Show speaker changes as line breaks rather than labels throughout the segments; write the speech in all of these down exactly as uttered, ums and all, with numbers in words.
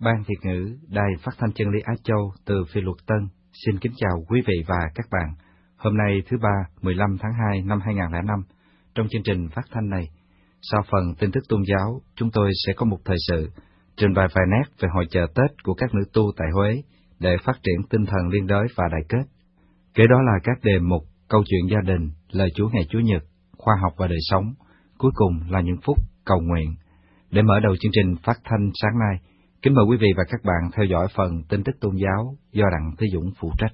Ban Việt ngữ Đài Phát thanh Chân lý Á Châu từ Phi Luật Tân xin kính chào quý vị và các bạn. Hôm nay thứ ba, mười lăm tháng hai năm hai nghìn không trăm lẻ năm, trong chương trình phát thanh này, sau phần tin tức tôn giáo, chúng tôi sẽ có một thời sự trình bày vài nét về hội chợ Tết của các nữ tu tại Huế để phát triển tinh thần liên đới và đại kết. Kế đó là các đề mục câu chuyện gia đình, lời Chúa ngày Chủ nhật, khoa học và đời sống, cuối cùng là những phút cầu nguyện. Để mở đầu chương trình phát thanh sáng nay, kính mời quý vị và các bạn theo dõi phần tin tức tôn giáo do Đặng Thế Dũng phụ trách.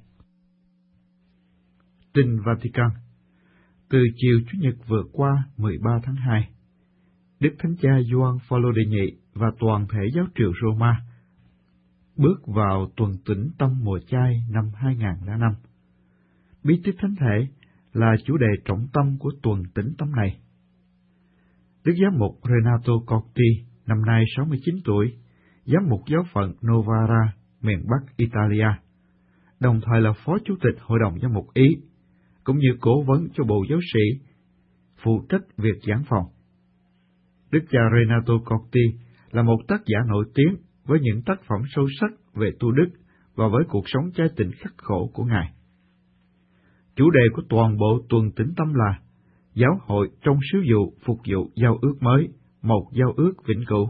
Tin Vatican. Từ chiều Chủ nhật vừa qua mười ba tháng hai, Đức Thánh Cha Gioan Phaolô đệ nhị và toàn thể giáo triều Roma bước vào tuần tĩnh tâm mùa chay năm hai nghìn không trăm lẻ năm. Bí tích Thánh Thể là chủ đề trọng tâm của tuần tĩnh tâm này. Đức giám mục Renato Corti, năm nay sáu mươi chín tuổi, giám mục giáo phận Novara, miền Bắc Italia, đồng thời là phó chủ tịch Hội đồng giám mục Ý, cũng như cố vấn cho bộ giáo sĩ, phụ trách việc giảng phòng. Đức cha Renato Corti là một tác giả nổi tiếng với những tác phẩm sâu sắc về tu đức và với cuộc sống chai tình khắc khổ của Ngài. Chủ đề của toàn bộ tuần tĩnh tâm là Giáo hội trong sứ vụ phục vụ giao ước mới, một giao ước vĩnh cửu.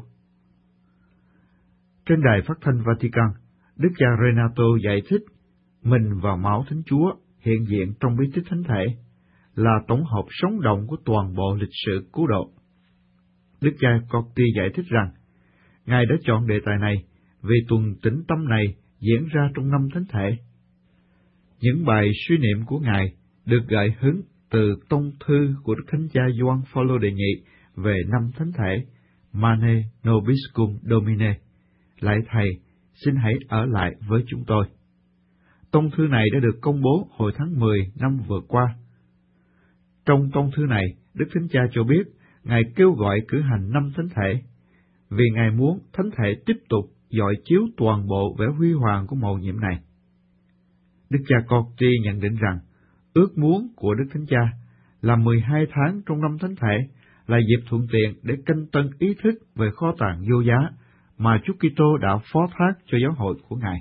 Trên đài phát thanh Vatican, Đức cha Renato giải thích mình và máu Thánh Chúa hiện diện trong bí tích Thánh Thể là tổng hợp sống động của toàn bộ lịch sử cứu độ. Đức cha Corti giải thích rằng, Ngài đã chọn đề tài này vì tuần tĩnh tâm này diễn ra trong năm Thánh Thể. Những bài suy niệm của Ngài được gợi hứng từ tông thư của Đức Thánh Cha Gioan Phaolô đệ nhị về năm Thánh Thể, Mane Nobiscum Domine, Lạy Thầy, xin hãy ở lại với chúng tôi. Tông thư này đã được công bố hồi tháng mười năm vừa qua. Trong tông thư này, Đức Thánh Cha cho biết Ngài kêu gọi cử hành năm Thánh Thể, vì Ngài muốn Thánh Thể tiếp tục dọi chiếu toàn bộ vẻ huy hoàng của mầu nhiệm này. Đức cha Corti nhận định rằng, ước muốn của Đức Thánh Cha là mười hai tháng trong năm Thánh Thể là dịp thuận tiện để canh tân ý thức về kho tàng vô giá mà Chúa Kitô đã phó thác cho giáo hội của Ngài.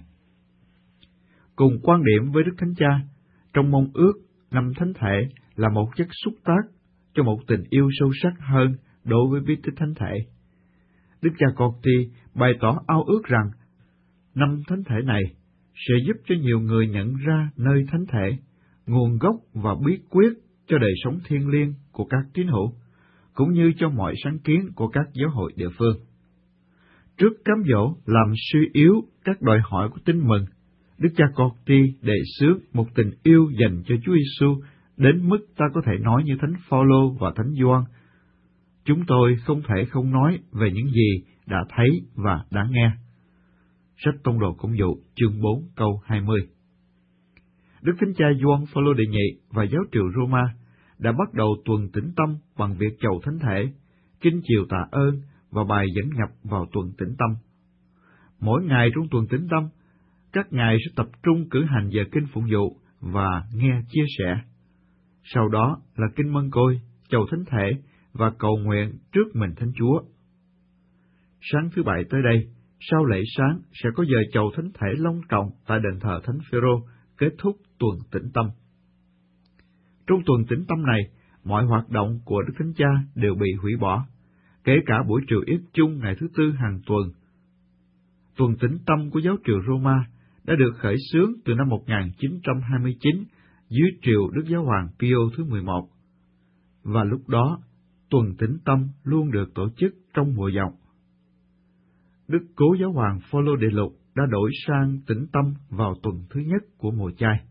Cùng quan điểm với Đức Thánh Cha, trong mong ước năm Thánh Thể là một chất xúc tác cho một tình yêu sâu sắc hơn đối với bí tích Thánh Thể. Đức cha Corti bày tỏ ao ước rằng năm Thánh Thể này sẽ giúp cho nhiều người nhận ra nơi Thánh Thể, nguồn gốc và bí quyết cho đời sống thiêng liêng của các tín hữu, cũng như cho mọi sáng kiến của các giáo hội địa phương. Trước cám dỗ làm suy yếu các đòi hỏi của tin mừng, Đức cha Corti đề xướng một tình yêu dành cho Chúa Giêsu đến mức ta có thể nói như Thánh Phaolô và Thánh Gioan: chúng tôi không thể không nói về những gì đã thấy và đã nghe. Sách Tông đồ Công vụ, chương bốn, câu hai mươi. Đức Thánh Cha Gioan Phaolô đệ nhị và giáo triều Roma đã bắt đầu tuần tĩnh tâm bằng việc chầu Thánh Thể, kinh chiều tạ ơn và bài dẫn nhập vào tuần tĩnh tâm. Mỗi ngày trong tuần tĩnh tâm, các ngài sẽ tập trung cử hành giờ kinh phụng vụ và nghe chia sẻ. Sau đó là kinh mân côi, chầu Thánh Thể và cầu nguyện trước mình Thánh Chúa. Sáng thứ Bảy tới đây, sau lễ sáng sẽ có giờ chầu Thánh Thể long trọng tại đền thờ Thánh Phêrô, kết thúc tuần tĩnh tâm. Trong tuần tĩnh tâm này, mọi hoạt động của Đức Thánh Cha đều bị hủy bỏ, kể cả buổi triều yết chung ngày thứ Tư hàng tuần. Tuần tĩnh tâm của giáo triều Roma đã được khởi xướng từ năm một nghìn chín trăm hai mươi chín dưới triều Đức Giáo hoàng Pio thứ mười một, và lúc đó tuần tĩnh tâm luôn được tổ chức trong mùa dòng. Đức Cố Giáo hoàng Phaolô đệ lục đã đổi sang tĩnh tâm vào tuần thứ nhất của mùa chay.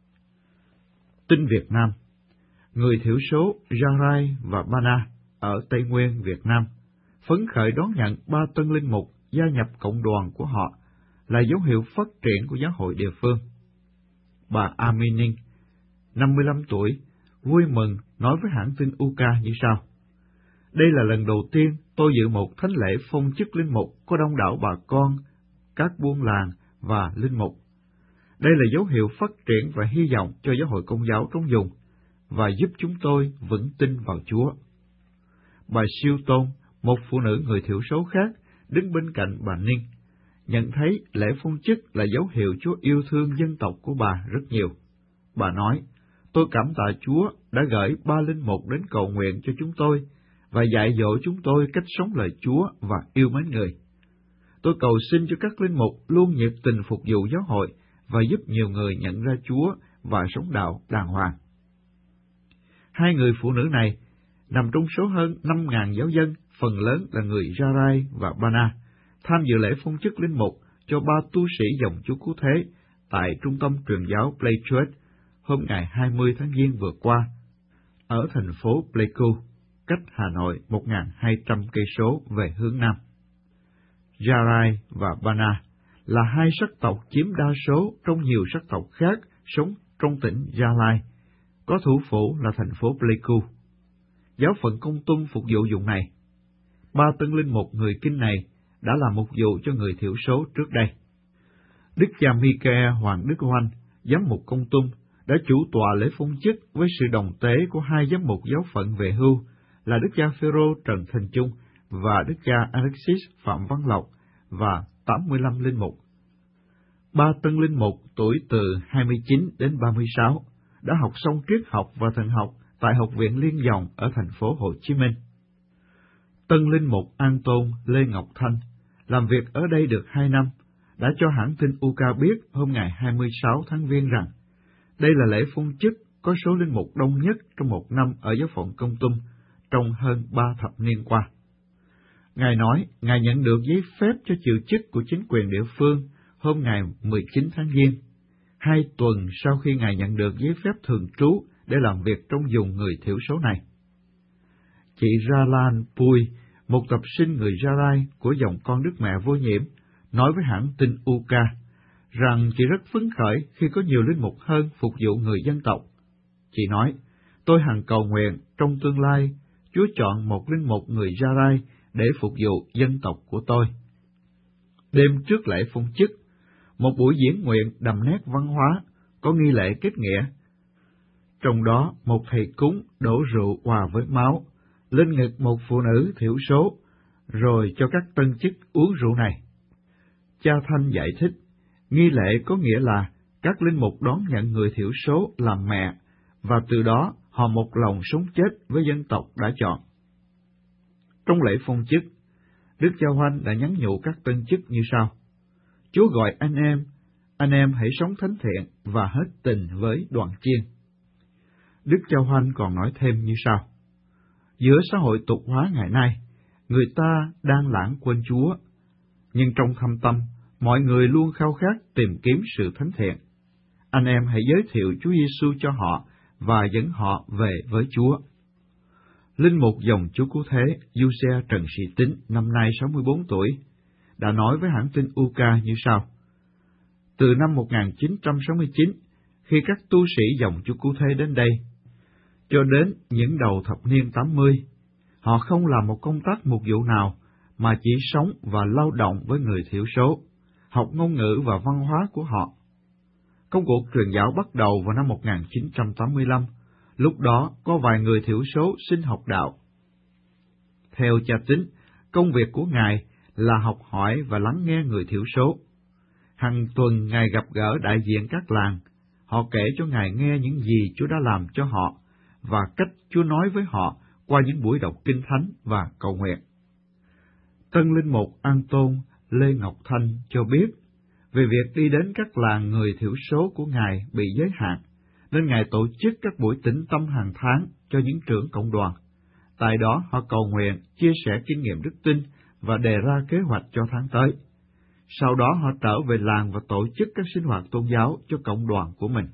Tin Việt Nam. Người thiểu số Gia-rai và Ba-na ở Tây Nguyên, Việt Nam phấn khởi đón nhận ba tân linh mục gia nhập cộng đoàn của họ là dấu hiệu phát triển của giáo hội địa phương. Bà Amining, năm mươi lăm tuổi, vui mừng nói với hãng tin u ca như sau: Đây là lần đầu tiên tôi dự một thánh lễ phong chức linh mục có đông đảo bà con, các buôn làng và linh mục. Đây là dấu hiệu phát triển và hy vọng cho giáo hội Công giáo trong vùng, và giúp chúng tôi vững tin vào Chúa. Bà Siêu Tôn, một phụ nữ người thiểu số khác, đứng bên cạnh bà Ninh, nhận thấy lễ phong chức là dấu hiệu Chúa yêu thương dân tộc của bà rất nhiều. Bà nói, tôi cảm tạ Chúa đã gửi ba linh mục đến cầu nguyện cho chúng tôi và dạy dỗ chúng tôi cách sống lời Chúa và yêu mến người. Tôi cầu xin cho các linh mục luôn nhiệt tình phục vụ giáo hội và giúp nhiều người nhận ra Chúa và sống đạo đàng hoàng. Hai người phụ nữ này nằm trong số hơn năm ngàn giáo dân, phần lớn là người Gia-rai và Ba-na, tham dự lễ phong chức linh mục cho ba tu sĩ dòng Chúa Cứu Thế tại Trung tâm Truyền giáo Play Church hôm ngày hai mươi tháng Giêng vừa qua, ở thành phố Pleiku, cách Hà Nội một nghìn hai trăm cây số về hướng Nam. Gia-rai và Ba-na là hai sắc tộc chiếm đa số trong nhiều sắc tộc khác sống trong tỉnh Gia Lai, có thủ phủ là thành phố Pleiku. Giáo phận Công Tum phục vụ vùng này. Ba tân linh mục người Kinh này đã làm mục vụ cho người thiểu số trước đây. Đức cha Michael Hoàng Đức Oanh, giám mục Công Tum, đã chủ tọa lễ phong chức với sự đồng tế của hai giám mục giáo phận về hưu là Đức cha Phêrô Trần Thành Trung và Đức cha Alexis Phạm Văn Lộc và tám mươi lăm linh mục. Ba tân linh mục tuổi từ hai mươi chín đến ba mươi sáu đã học xong triết học và thần học tại Học viện Liên Dòng ở thành phố Hồ Chí Minh. Tân linh mục An Tôn Lê Ngọc Thanh làm việc ở đây được hai năm, đã cho hãng tin u ca biết hôm ngày hai mươi sáu tháng Giêng rằng đây là lễ phong chức có số linh mục đông nhất trong một năm ở giáo phận Công Tum trong hơn ba thập niên qua. Ngài nói Ngài nhận được giấy phép cho chịu chức của chính quyền địa phương hôm ngày mười chín tháng Giêng, hai tuần sau khi Ngài nhận được giấy phép thường trú để làm việc trong vùng người thiểu số này. Chị Ra Lan Pui, một tập sinh người Gia Rai của dòng con Đức Mẹ Vô Nhiễm, nói với hãng tin u ca rằng chị rất phấn khởi khi có nhiều linh mục hơn phục vụ người dân tộc. Chị nói, tôi hằng cầu nguyện trong tương lai Chúa chọn một linh mục người Gia Rai để phục vụ dân tộc của tôi. Đêm trước lễ phong chức, một buổi diễn nguyện đậm nét văn hóa, có nghi lễ kết nghĩa. Trong đó, một thầy cúng đổ rượu hòa với máu, lên ngực một phụ nữ thiểu số, rồi cho các tân chức uống rượu này. Cha Thanh giải thích, nghi lễ có nghĩa là các linh mục đón nhận người thiểu số làm mẹ, và từ đó họ một lòng sống chết với dân tộc đã chọn. Trong lễ phong chức, Đức Cha Oanh đã nhắn nhủ các tân chức như sau: Chúa gọi anh em, anh em hãy sống thánh thiện và hết tình với đoàn chiên. Đức Cha Oanh còn nói thêm như sau: Giữa xã hội tục hóa ngày nay, người ta đang lãng quên Chúa, nhưng trong thâm tâm, mọi người luôn khao khát tìm kiếm sự thánh thiện. Anh em hãy giới thiệu Chúa Giêsu cho họ và dẫn họ về với Chúa. Linh mục dòng Chúa Cứu Thế Giuse Trần Sĩ Tín, năm nay sáu mươi bốn tuổi, đã nói với hãng tin u ca như sau: Từ năm một nghìn chín trăm sáu mươi chín, khi các tu sĩ dòng Chúa Cứu Thế đến đây, cho đến những đầu thập niên tám mươi, họ không làm một công tác mục vụ nào, mà chỉ sống và lao động với người thiểu số, học ngôn ngữ và văn hóa của họ. Công cuộc truyền giáo bắt đầu vào năm một nghìn chín trăm tám mươi lăm, lúc đó có vài người thiểu số xin học đạo. Theo cha Tín, công việc của Ngài là học hỏi và lắng nghe người thiểu số. Hàng tuần Ngài gặp gỡ đại diện các làng, họ kể cho Ngài nghe những gì Chúa đã làm cho họ, và cách Chúa nói với họ qua những buổi đọc Kinh Thánh và cầu nguyện. Tân linh mục An Tôn Lê Ngọc Thanh cho biết về việc đi đến các làng người thiểu số của Ngài bị giới hạn, nên Ngài tổ chức các buổi tĩnh tâm hàng tháng cho những trưởng cộng đoàn. Tại đó họ cầu nguyện, chia sẻ kinh nghiệm đức tin và đề ra kế hoạch cho tháng tới. Sau đó họ trở về làng và tổ chức các sinh hoạt tôn giáo cho cộng đoàn của mình.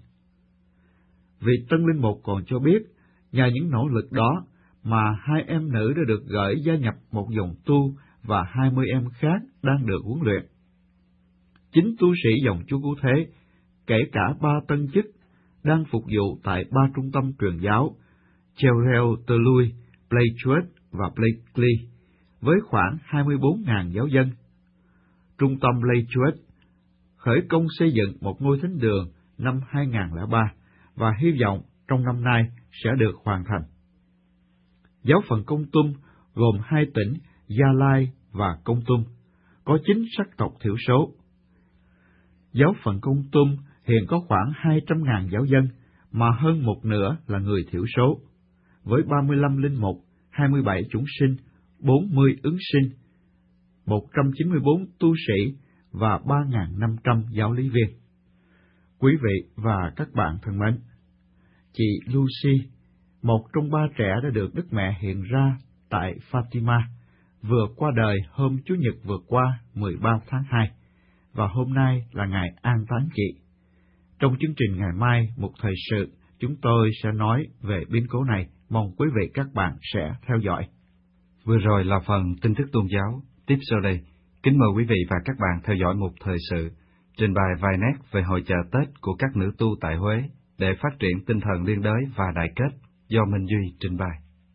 Vị tân linh mục còn cho biết, nhờ những nỗ lực đó mà hai em nữ đã được gửi gia nhập một dòng tu và hai mươi em khác đang được huấn luyện. Chính tu sĩ dòng Chúa Cứu Thế, kể cả ba tân chức, đang phục vụ tại ba trung tâm truyền giáo, Cherel Tului, Play Church và Blakely, với khoảng hai mươi bốn nghìn giáo dân. Trung tâm Play Church khởi công xây dựng một ngôi thánh đường năm hai nghìn không trăm lẻ ba và hy vọng trong năm nay sẽ được hoàn thành. Giáo phận Công Tum gồm hai tỉnh Gia Lai và Công Tum, có chín sắc tộc thiểu số. Giáo phận Kon Tum hiện có khoảng hai trăm ngàn giáo dân, mà hơn một nửa là người thiểu số, với ba mươi lăm linh mục, hai mươi bảy chúng sinh, bốn mươi ứng sinh, một trăm chín mươi bốn tu sĩ và ba nghìn năm trăm giáo lý viên. Quý vị và các bạn thân mến, chị Lucy, một trong ba trẻ đã được Đức Mẹ hiện ra tại Fatima, vừa qua đời hôm Chủ nhật vừa qua mười ba tháng hai, và hôm nay là ngày an táng chị. Trong chương trình ngày mai, một thời sự, chúng tôi sẽ nói về biến cố này, mong quý vị các bạn sẽ theo dõi.
Vừa rồi là phần tin tức tôn giáo, tiếp sau đây, kính mời quý vị và các bạn theo dõi một thời sự, trình bày vài nét về hội chợ Tết của các nữ tu tại Huế để phát triển tinh thần liên đới và đại kết, do Minh Duy trình bày.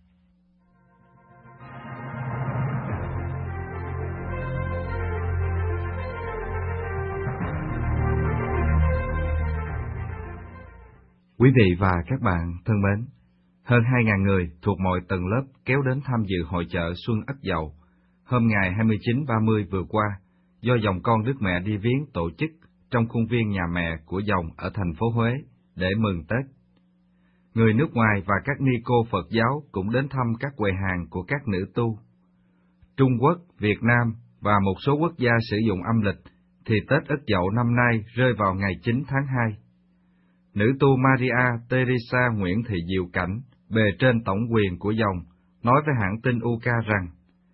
Quý vị và các bạn thân mến, hơn hai nghìn người thuộc mọi tầng lớp kéo đến tham dự hội chợ Xuân Ất Dậu hôm ngày hai mươi chín ba mươi vừa qua, do dòng con Đức Mẹ đi viếng tổ chức trong khuôn viên nhà mẹ của dòng ở thành phố Huế để mừng Tết. Người nước ngoài và các ni cô Phật giáo cũng đến thăm các quầy hàng của các nữ tu. Trung Quốc, Việt Nam và một số quốc gia sử dụng âm lịch thì Tết Ất Dậu năm nay rơi vào ngày chín tháng hai. Nữ tu Maria Teresa Nguyễn Thị Diệu Cảnh, bề trên tổng quyền của dòng, nói với hãng tin u ca rằng,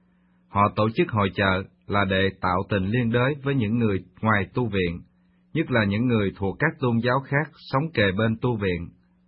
họ tổ chức hội chợ là để tạo tình liên đới với những người ngoài tu viện, nhất là những người thuộc các tôn giáo khác sống kề bên tu viện.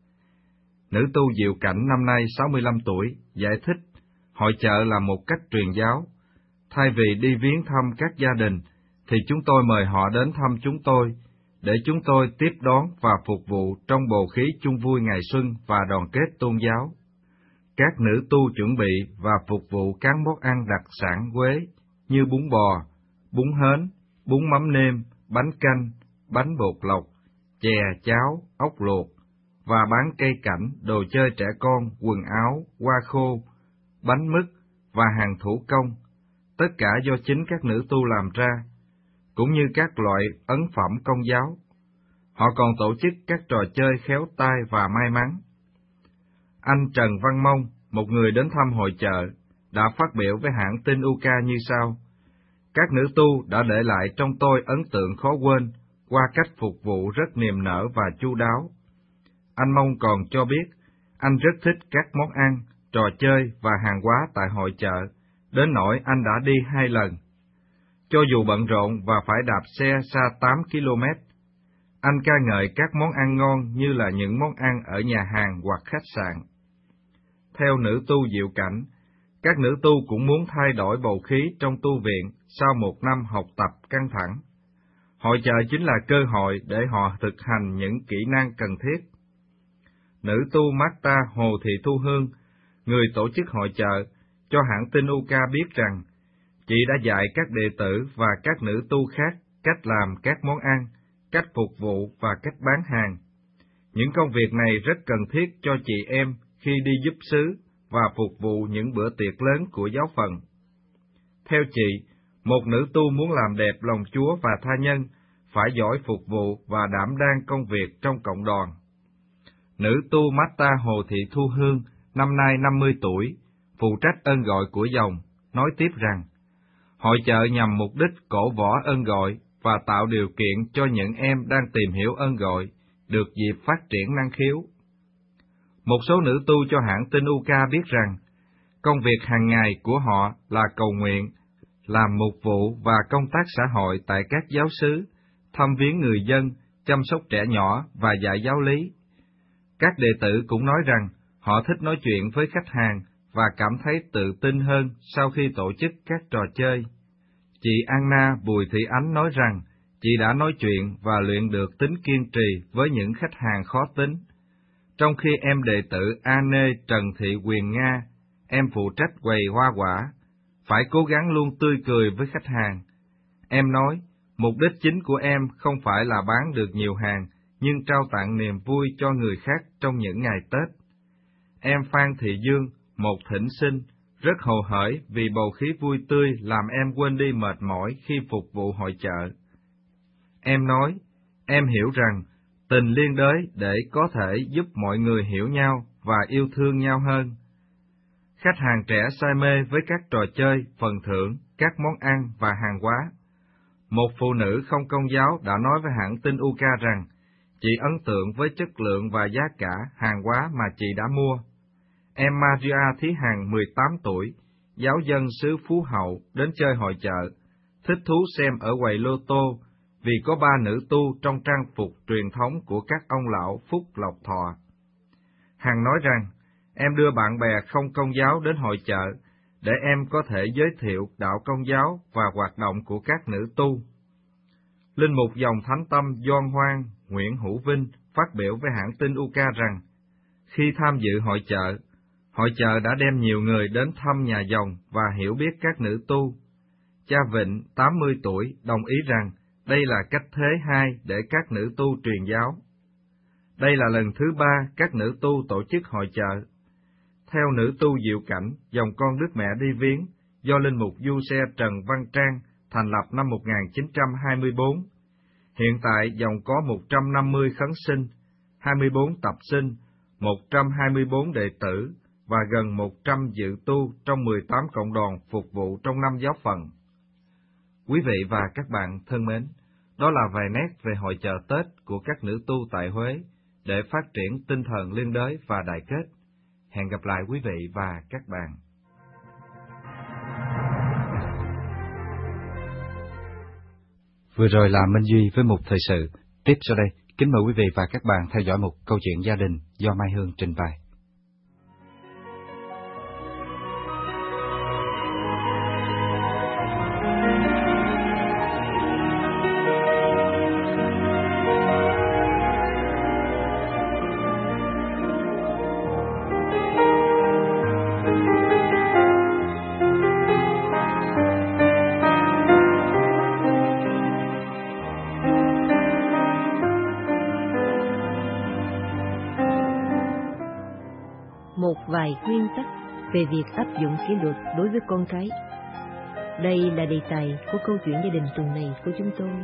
Nữ tu Diệu Cảnh năm nay sáu mươi lăm tuổi, giải thích, hội chợ là một cách truyền giáo. Thay vì đi viếng thăm các gia đình, thì chúng tôi mời họ đến thăm chúng tôi, để chúng tôi tiếp đón và phục vụ trong bầu khí chung vui ngày xuân và đoàn kết tôn giáo. Các nữ tu chuẩn bị và phục vụ các món ăn đặc sản Huế như bún bò, bún hến, bún mắm nêm, bánh canh, bánh bột lọc, chè, cháo, ốc luộc, và bán cây cảnh, đồ chơi trẻ con, quần áo, hoa khô, bánh mứt và hàng thủ công, tất cả do chính các nữ tu làm ra, cũng như các loại ấn phẩm công giáo. Họ còn tổ chức các trò chơi khéo tay và may mắn. Anh Trần Văn Mông, một người đến thăm hội chợ, đã phát biểu với hãng tin u ca như sau: các nữ tu đã để lại trong tôi ấn tượng khó quên qua cách phục vụ rất niềm nở và chu đáo. Anh Mông còn cho biết, anh rất thích các món ăn, trò chơi và hàng hóa tại hội chợ, đến nỗi anh đã đi hai lần. Cho dù bận rộn và phải đạp xe xa tám ki lô mét, anh ca ngợi các món ăn ngon như là những món ăn ở nhà hàng hoặc khách sạn. Theo nữ tu Diệu Cảnh, các nữ tu cũng muốn thay đổi bầu khí trong tu viện sau một năm học tập căng thẳng. Hội chợ chính là cơ hội để họ thực hành những kỹ năng cần thiết. Nữ tu Marta Hồ Thị Thu Hương, người tổ chức hội chợ, cho hãng tin u ca biết rằng, chị đã dạy các đệ tử và các nữ tu khác cách làm các món ăn, cách phục vụ và cách bán hàng. Những công việc này rất cần thiết cho chị em khi đi giúp xứ và phục vụ những bữa tiệc lớn của giáo phận. Theo chị, một nữ tu muốn làm đẹp lòng Chúa và tha nhân, phải giỏi phục vụ và đảm đang công việc trong cộng đoàn. Nữ tu Marta Hồ Thị Thu Hương, năm nay năm mươi tuổi, phụ trách ơn gọi của dòng, nói tiếp rằng, hội chợ nhằm mục đích cổ võ ơn gọi và tạo điều kiện cho những em đang tìm hiểu ơn gọi, được dịp phát triển năng khiếu. Một số nữ tu cho hãng tin u ca biết rằng, công việc hàng ngày của họ là cầu nguyện, làm mục vụ và công tác xã hội tại các giáo xứ, thăm viếng người dân, chăm sóc trẻ nhỏ và dạy giáo lý. Các đệ tử cũng nói rằng, họ thích nói chuyện với khách hàng và cảm thấy tự tin hơn sau khi tổ chức các trò chơi. Chị Anna Bùi Thị Ánh nói rằng, chị đã nói chuyện và luyện được tính kiên trì với những khách hàng khó tính. Trong khi em đệ tử Anne Trần Thị Quyền Nga, em phụ trách quầy hoa quả, phải cố gắng luôn tươi cười với khách hàng. Em nói, mục đích chính của em không phải là bán được nhiều hàng, nhưng trao tặng niềm vui cho người khác trong những ngày Tết. Em Phan Thị Dương, một thỉnh sinh, rất hồ hởi vì bầu khí vui tươi làm em quên đi mệt mỏi khi phục vụ hội chợ. Em nói, em hiểu rằng tình liên đới để có thể giúp mọi người hiểu nhau và yêu thương nhau hơn. Khách hàng trẻ say mê với các trò chơi, phần thưởng, các món ăn và hàng hóa. Một phụ nữ không công giáo đã nói với hãng tin u ca rằng chị ấn tượng với chất lượng và giá cả hàng hóa mà chị đã mua. Em Maria Thí Hằng, mười tám tuổi, giáo dân xứ Phú Hậu, đến chơi hội chợ, thích thú xem ở quầy lô tô vì có ba nữ tu trong trang phục truyền thống của các ông lão Phúc Lộc Thọ. Hằng nói rằng, em đưa bạn bè không công giáo đến hội chợ để em có thể giới thiệu đạo công giáo và hoạt động của các nữ tu. Linh mục dòng Thánh Tâm Gioan Hoang Nguyễn Hữu Vinh phát biểu với hãng tin u ca rằng, khi tham dự hội chợ, hội chợ đã đem nhiều người đến thăm nhà dòng và hiểu biết các nữ tu. Cha Vịnh, tám mươi tuổi, đồng ý rằng đây là cách thế hai để các nữ tu truyền giáo. Đây là lần thứ ba các nữ tu tổ chức hội chợ. Theo nữ tu Diệu Cảnh, dòng con Đức Mẹ đi viếng, do Linh mục Du Xe Trần Văn Trang thành lập năm một nghìn chín trăm hai mươi bốn. Hiện tại dòng có một trăm năm mươi khấn sinh, hai mươi bốn tập sinh, một trăm hai mươi bốn đệ tử và gần một trăm dự tu trong mười tám cộng đoàn phục vụ trong năm giáo phận. Quý vị và các bạn thân mến, đó là vài nét về hội chợ Tết của các nữ tu tại Huế để phát triển tinh thần liên đới và đại kết. Hẹn gặp lại quý vị và các bạn.
Vừa rồi là Minh Duy với một thời sự. Tiếp sau đây, kính mời quý vị và các bạn theo dõi một câu chuyện gia đình do Mai Hương trình bày.
Một vài nguyên tắc về việc áp dụng kỷ luật đối với con cái. Đây là đề tài của câu chuyện gia đình tuần này của chúng tôi.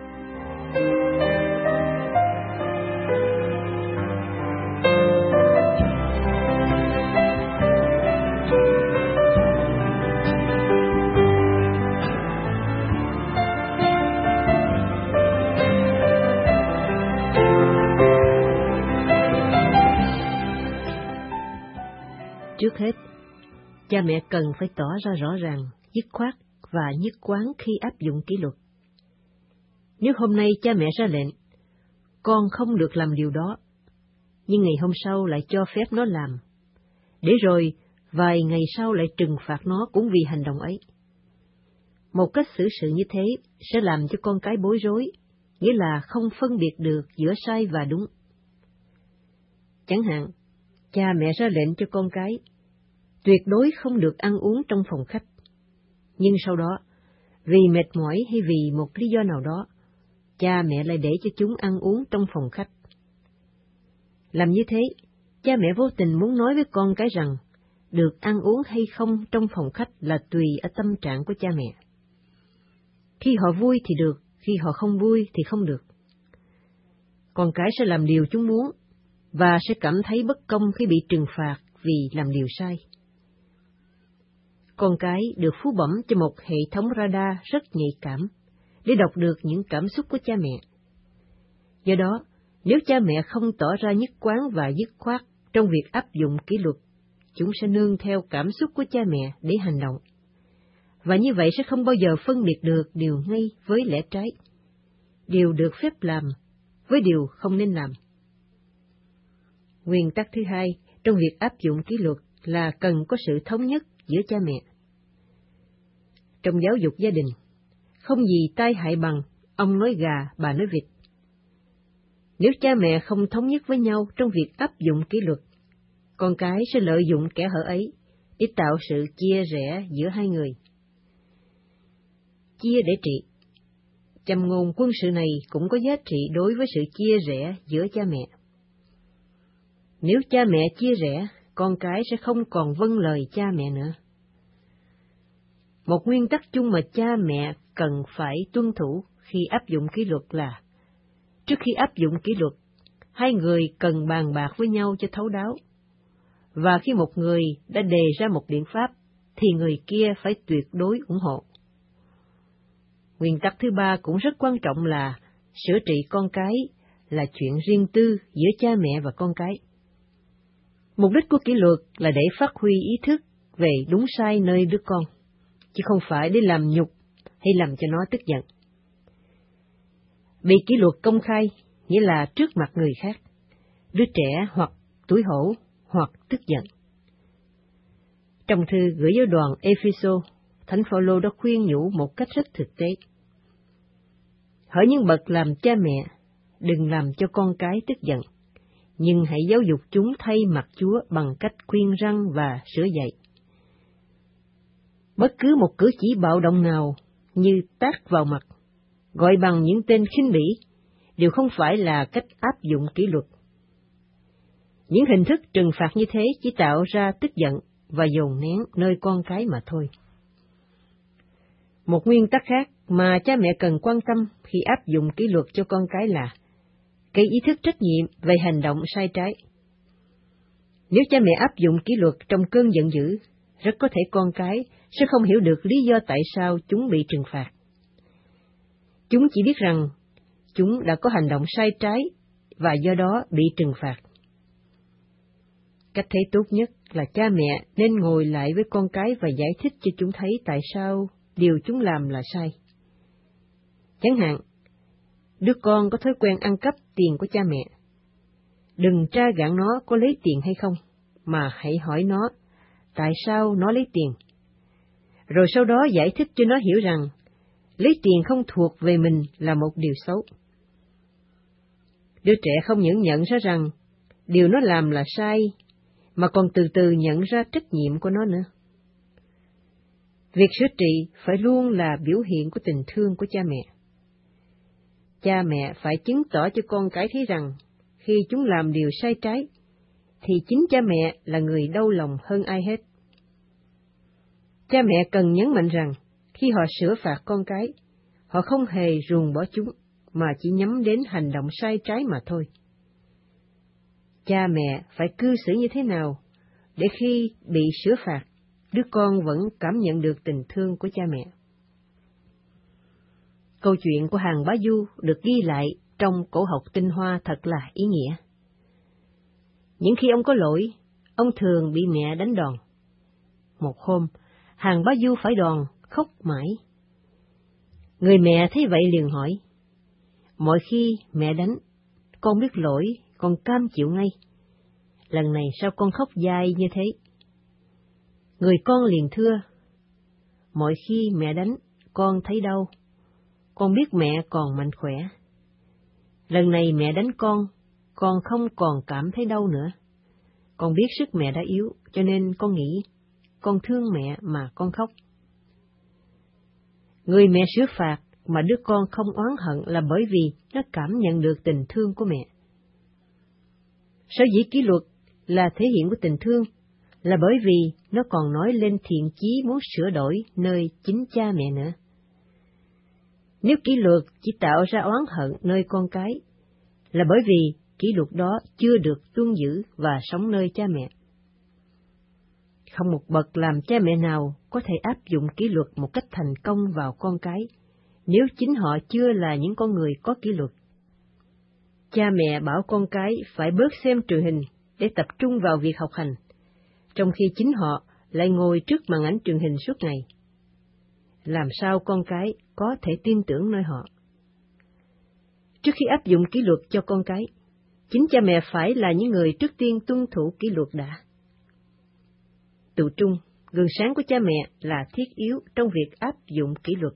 Trước hết, cha mẹ cần phải tỏ ra rõ ràng, dứt khoát và nhất quán khi áp dụng kỷ luật. Nếu hôm nay cha mẹ ra lệnh, con không được làm điều đó, nhưng ngày hôm sau lại cho phép nó làm, để rồi vài ngày sau lại trừng phạt nó cũng vì hành động ấy. Một cách xử sự như thế sẽ làm cho con cái bối rối, nghĩa là không phân biệt được giữa sai và đúng. Chẳng hạn, cha mẹ ra lệnh cho con cái tuyệt đối không được ăn uống trong phòng khách, nhưng sau đó, vì mệt mỏi hay vì một lý do nào đó, cha mẹ lại để cho chúng ăn uống trong phòng khách. Làm như thế, cha mẹ vô tình muốn nói với con cái rằng được ăn uống hay không trong phòng khách là tùy ở tâm trạng của cha mẹ. Khi họ vui thì được, khi họ không vui thì không được. Con cái sẽ làm điều chúng muốn, và sẽ cảm thấy bất công khi bị trừng phạt vì làm điều sai. Con cái được phú bẩm cho một hệ thống radar rất nhạy cảm để đọc được những cảm xúc của cha mẹ. Do đó, nếu cha mẹ không tỏ ra nhất quán và dứt khoát trong việc áp dụng kỷ luật, chúng sẽ nương theo cảm xúc của cha mẹ để hành động. Và như vậy sẽ không bao giờ phân biệt được điều ngay với lẽ trái, điều được phép làm với điều không nên làm. Nguyên tắc thứ hai trong việc áp dụng kỷ luật là cần có sự thống nhất giữa cha mẹ. Trong giáo dục gia đình, không gì tai hại bằng ông nói gà, bà nói vịt. Nếu cha mẹ không thống nhất với nhau trong việc áp dụng kỷ luật, con cái sẽ lợi dụng kẽ hở ấy để tạo sự chia rẽ giữa hai người. Chia để trị. Châm ngôn quân sự này cũng có giá trị đối với sự chia rẽ giữa cha mẹ. Nếu cha mẹ chia rẽ, con cái sẽ không còn vâng lời cha mẹ nữa. Một nguyên tắc chung mà cha mẹ cần phải tuân thủ khi áp dụng kỷ luật là, trước khi áp dụng kỷ luật, hai người cần bàn bạc với nhau cho thấu đáo. Và khi một người đã đề ra một biện pháp, thì người kia phải tuyệt đối ủng hộ. Nguyên tắc thứ ba cũng rất quan trọng là, sửa trị con cái là chuyện riêng tư giữa cha mẹ và con cái. Mục đích của kỷ luật là để phát huy ý thức về đúng sai nơi đứa con, chứ không phải để làm nhục hay làm cho nó tức giận. Bị kỷ luật công khai nghĩa là trước mặt người khác, đứa trẻ hoặc tủi hổ hoặc tức giận. Trong thư gửi giáo đoàn Epheso, Thánh Phaolô đã khuyên nhủ một cách rất thực tế. Hỡi những bậc làm cha mẹ, đừng làm cho con cái tức giận, nhưng hãy giáo dục chúng thay mặt Chúa bằng cách khuyên răn và sửa dạy. Bất cứ một cử chỉ bạo động nào như tát vào mặt, gọi bằng những tên khinh bỉ, đều không phải là cách áp dụng kỷ luật. Những hình thức trừng phạt như thế chỉ tạo ra tức giận và dồn nén nơi con cái mà thôi. Một nguyên tắc khác mà cha mẹ cần quan tâm khi áp dụng kỷ luật cho con cái là cái ý thức trách nhiệm về hành động sai trái. Nếu cha mẹ áp dụng kỷ luật trong cơn giận dữ, rất có thể con cái sẽ không hiểu được lý do tại sao chúng bị trừng phạt. Chúng chỉ biết rằng chúng đã có hành động sai trái và do đó bị trừng phạt. Cách thế tốt nhất là cha mẹ nên ngồi lại với con cái và giải thích cho chúng thấy tại sao điều chúng làm là sai. Chẳng hạn, đứa con có thói quen ăn cắp tiền của cha mẹ. Đừng tra gạn nó có lấy tiền hay không, mà hãy hỏi nó tại sao nó lấy tiền. Rồi sau đó giải thích cho nó hiểu rằng lấy tiền không thuộc về mình là một điều xấu. Đứa trẻ không những nhận ra rằng điều nó làm là sai, mà còn từ từ nhận ra trách nhiệm của nó nữa. Việc sửa trị phải luôn là biểu hiện của tình thương của cha mẹ. Cha mẹ phải chứng tỏ cho con cái thấy rằng khi chúng làm điều sai trái, thì chính cha mẹ là người đau lòng hơn ai hết. Cha mẹ cần nhấn mạnh rằng khi họ sửa phạt con cái, họ không hề ruồng bỏ chúng, mà chỉ nhắm đến hành động sai trái mà thôi. Cha mẹ phải cư xử như thế nào để khi bị sửa phạt, đứa con vẫn cảm nhận được tình thương của cha mẹ? Câu chuyện của Hàn Bá Du được ghi lại trong cổ học tinh hoa thật là ý nghĩa. Những khi ông có lỗi, ông thường bị mẹ đánh đòn. Một hôm, Hàn Bá Du phải đòn, khóc mãi. Người mẹ thấy vậy liền hỏi, mọi khi mẹ đánh, con biết lỗi, con cam chịu ngay. Lần này sao con khóc dai như thế? Người con liền thưa, mọi khi mẹ đánh, con thấy đau, con biết mẹ còn mạnh khỏe. Lần này mẹ đánh con, con không còn cảm thấy đau nữa. Con biết sức mẹ đã yếu, cho nên con nghĩ, con thương mẹ mà con khóc. Người mẹ sửa phạt mà đứa con không oán hận là bởi vì nó cảm nhận được tình thương của mẹ. Sở dĩ kỷ luật là thể hiện của tình thương là bởi vì nó còn nói lên thiện chí muốn sửa đổi nơi chính cha mẹ nữa. Nếu kỷ luật chỉ tạo ra oán hận nơi con cái, là bởi vì kỷ luật đó chưa được tuân giữ và sống nơi cha mẹ. Không một bậc làm cha mẹ nào có thể áp dụng kỷ luật một cách thành công vào con cái, nếu chính họ chưa là những con người có kỷ luật. Cha mẹ bảo con cái phải bớt xem truyền hình để tập trung vào việc học hành, trong khi chính họ lại ngồi trước màn ảnh truyền hình suốt ngày. Làm sao con cái có thể tin tưởng nơi họ? Trước khi áp dụng kỷ luật cho con cái, chính cha mẹ phải là những người trước tiên tuân thủ kỷ luật đã. Tụ trung, gương sáng của cha mẹ là thiết yếu trong việc áp dụng kỷ luật.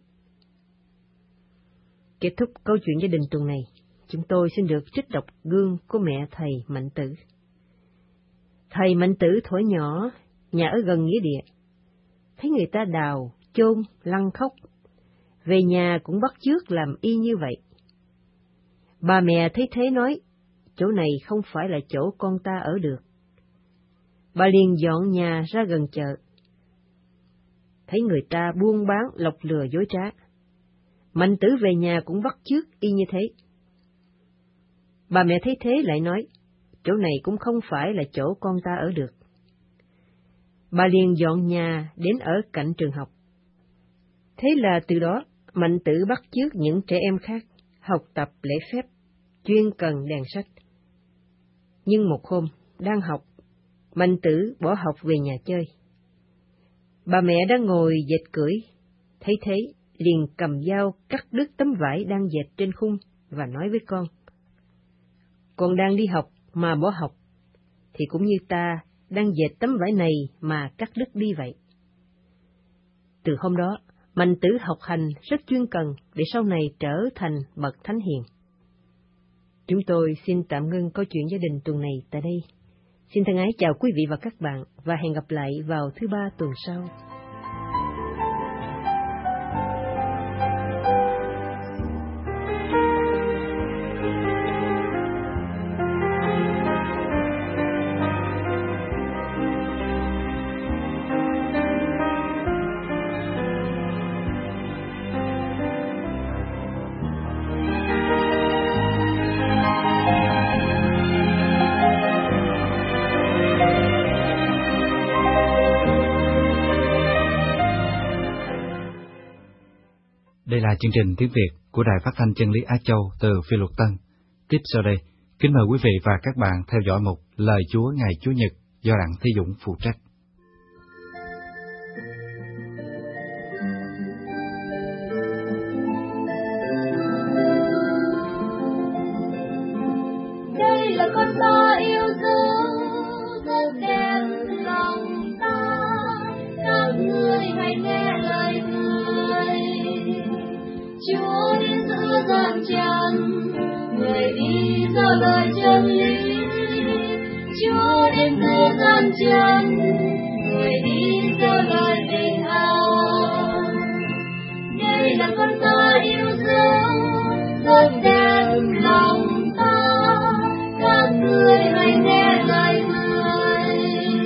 Kết thúc câu chuyện gia đình tuần này, chúng tôi xin được trích đọc gương của mẹ thầy Mạnh Tử. Thầy Mạnh Tử thuở nhỏ, nhà ở gần nghĩa địa. Thấy người ta đào, chôn, lăn khóc. Về nhà cũng bắt chước làm y như vậy. Bà mẹ thấy thế nói, chỗ này không phải là chỗ con ta ở được. Bà liền dọn nhà ra gần chợ. Thầy thấy người ta buôn bán lọc lừa dối trá. Mạnh Tử về nhà cũng bắt chước y như thế. Bà mẹ thấy thế lại nói, chỗ này cũng không phải là chỗ con ta ở được. Bà liền dọn nhà đến ở cạnh trường học. Thế là từ đó, Mạnh Tử bắt chước những trẻ em khác, học tập lễ phép, chuyên cần đèn sách. Nhưng một hôm, đang học, Mạnh Tử bỏ học về nhà chơi. Bà mẹ đang ngồi dệt cưỡi, thấy thế, liền cầm dao cắt đứt tấm vải đang dệt trên khung và nói với con. Con đang đi học mà bỏ học, thì cũng như ta đang dệt tấm vải này mà cắt đứt đi vậy. Từ hôm đó, Mạnh Tử học hành rất chuyên cần để sau này trở thành bậc thánh hiền. Chúng tôi xin tạm ngưng câu chuyện gia đình tuần này tại đây. Xin thân ái chào quý vị và các bạn và hẹn gặp lại vào thứ ba tuần sau.
Đây là chương trình tiếng Việt của Đài Phát thanh Chân lý Á Châu từ Phi Luật Tân. Tiếp sau đây, kính mời quý vị và các bạn theo dõi mục Lời Chúa ngày Chủ nhật do Đặng Thế Dũng phụ trách.
Đây là con ta yêu dấu, rất đẹp lòng ta, các người hãy nghe lời người. Chúa đến giữa gian trần, người đi theo lời chân lý. Chúa đến giữa gian trần, người đi theo lời bình an. Đây là con ta yêu dấu, rất đẹp lòng ta, các người hãy nghe lời người.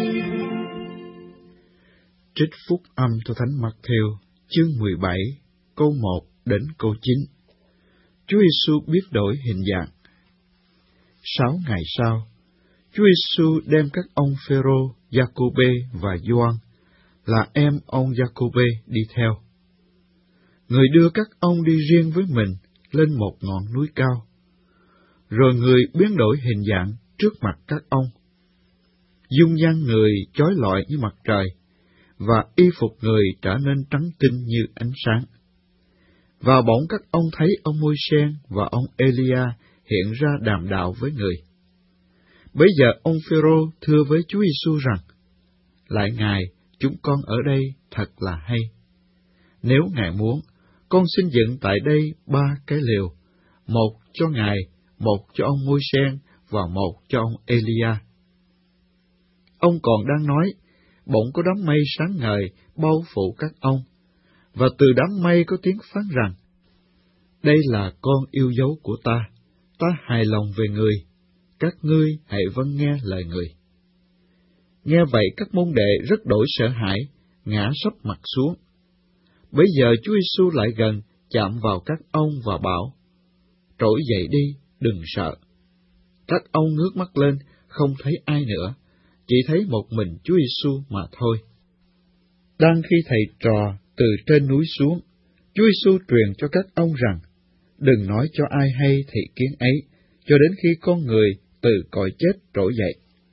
Trích phúc âm theo Thánh Mắc-thêu, chương mười bảy, câu một đến câu chín. Chúa Giêsu biết đổi hình dạng. Sáu ngày sau, Chúa Giêsu đem các ông Phêrô, Giacôbê và Gioan là em ông Giacôbê đi theo. Người đưa các ông đi riêng với mình lên một ngọn núi cao. Rồi người biến đổi hình dạng trước mặt các ông. Dung nhan người chói lọi như mặt trời, và y phục người trở nên trắng tinh như ánh sáng. Và bỗng các ông thấy ông Môi-se và ông Elia hiện ra đàm đạo với người. Bấy giờ ông Phêrô thưa với Chúa Giêsu rằng: Lạy Ngài, chúng con ở đây thật là hay. Nếu Ngài muốn, con xin dựng tại đây ba cái lều, một cho Ngài, một cho ông Môi-se và một cho ông Elia. Ông còn đang nói, bỗng có đám mây sáng ngời bao phủ các ông, và từ đám mây có tiếng phán rằng: Đây là con yêu dấu của ta, ta hài lòng về người, các ngươi hãy vâng nghe lời người. Nghe vậy các môn đệ rất đổi sợ hãi, ngã sấp mặt xuống. Bấy giờ Chúa Giêsu lại gần, chạm vào các ông và bảo: Trỗi dậy đi, đừng sợ. Các ông ngước mắt lên, không thấy ai nữa, chỉ thấy một mình Chúa Giêsu mà thôi. Đang khi thầy trò từ trên núi xuống, Chúa Giêsu truyền cho các ông rằng: Đừng nói cho ai hay thị kiến ấy, cho đến khi con người từ cõi chết trỗi dậy.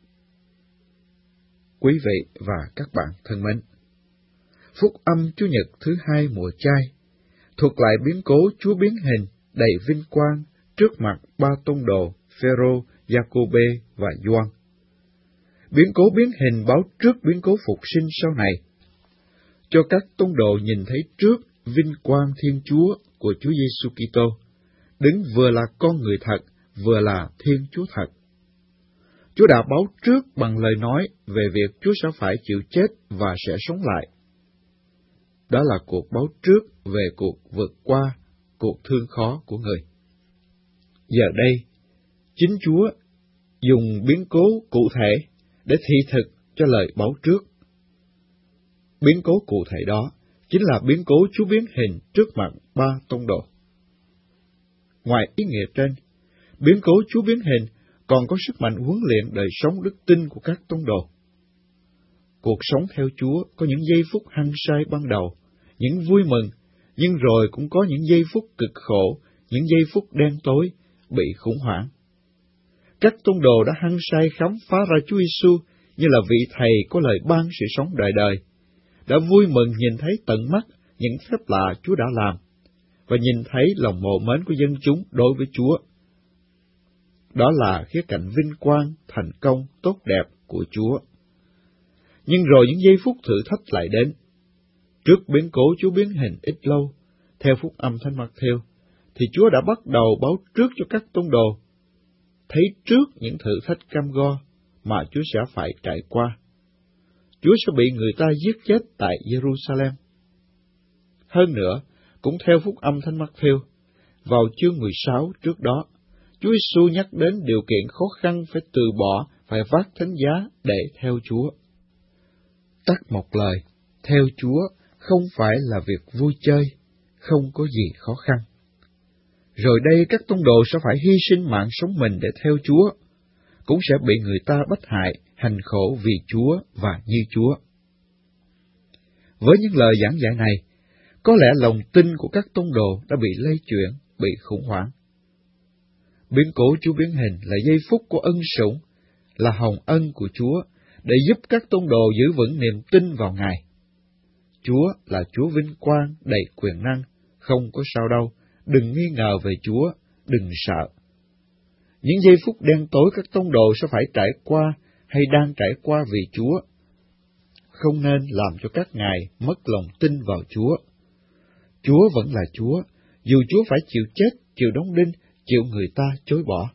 Quý vị và các bạn thân mến, phúc âm Chủ nhật thứ hai mùa chay thuật lại biến cố Chúa biến hình đầy vinh quang trước mặt ba tông đồ Phêrô, Giacôbê và Gioan. Biến cố biến hình báo trước biến cố phục sinh sau này, cho các tông đồ nhìn thấy trước vinh quang Thiên Chúa của Chúa Giêsu Kitô, đứng vừa là con người thật, vừa là Thiên Chúa thật. Chúa đã báo trước bằng lời nói về việc Chúa sẽ phải chịu chết và sẽ sống lại. Đó là cuộc báo trước về cuộc vượt qua cuộc thương khó của người. Giờ đây, chính Chúa dùng biến cố cụ thể để thị thực cho lời báo trước. Biến cố cụ thể đó chính là biến cố Chúa biến hình trước mặt ba tông đồ. Ngoài ý nghĩa trên, biến cố Chúa biến hình còn có sức mạnh huấn luyện đời sống đức tin của các tông đồ. Cuộc sống theo Chúa có những giây phút hăng say ban đầu, những vui mừng, nhưng rồi cũng có những giây phút cực khổ, những giây phút đen tối, bị khủng hoảng. Các tông đồ đã hăng say khám phá ra Chúa Giêsu như là vị Thầy có lời ban sự sống đời đời, đã vui mừng nhìn thấy tận mắt những phép lạ Chúa đã làm, và nhìn thấy lòng mộ mến của dân chúng đối với Chúa. Đó là khía cạnh vinh quang, thành công, tốt đẹp của Chúa. Nhưng rồi những giây phút thử thách lại đến. Trước biến cố Chúa biến hình ít lâu, theo phúc âm Thánh Mác-thêu, thì Chúa đã bắt đầu báo trước cho các tông đồ, thấy trước những thử thách cam go mà Chúa sẽ phải trải qua. Chúa sẽ bị người ta giết chết tại Jerusalem. Hơn nữa, cũng theo phúc âm Thánh Mác-thêu, vào chương mười sáu trước đó, Chúa Giêsu nhắc đến điều kiện khó khăn phải từ bỏ, phải vác thánh giá để theo Chúa. Tắt một lời, theo Chúa không phải là việc vui chơi, không có gì khó khăn. Rồi đây các tông đồ sẽ phải hy sinh mạng sống mình để theo Chúa, cũng sẽ bị người ta bắt hại, hành khổ vì Chúa và như Chúa. Với những lời giảng dạy này, có lẽ lòng tin của các tông đồ đã bị lay chuyển, bị khủng hoảng. Biến cố Chúa biến hình là giây phút của ân sủng, là hồng ân của Chúa, để giúp các tông đồ giữ vững niềm tin vào Ngài. Chúa là Chúa vinh quang, đầy quyền năng, không có sao đâu, đừng nghi ngờ về Chúa, đừng sợ. Những giây phút đen tối các tông đồ sẽ phải trải qua hay đang trải qua vì Chúa, không nên làm cho các ngài mất lòng tin vào Chúa. Chúa vẫn là Chúa, dù Chúa phải chịu chết, chịu đóng đinh, chịu người ta chối bỏ.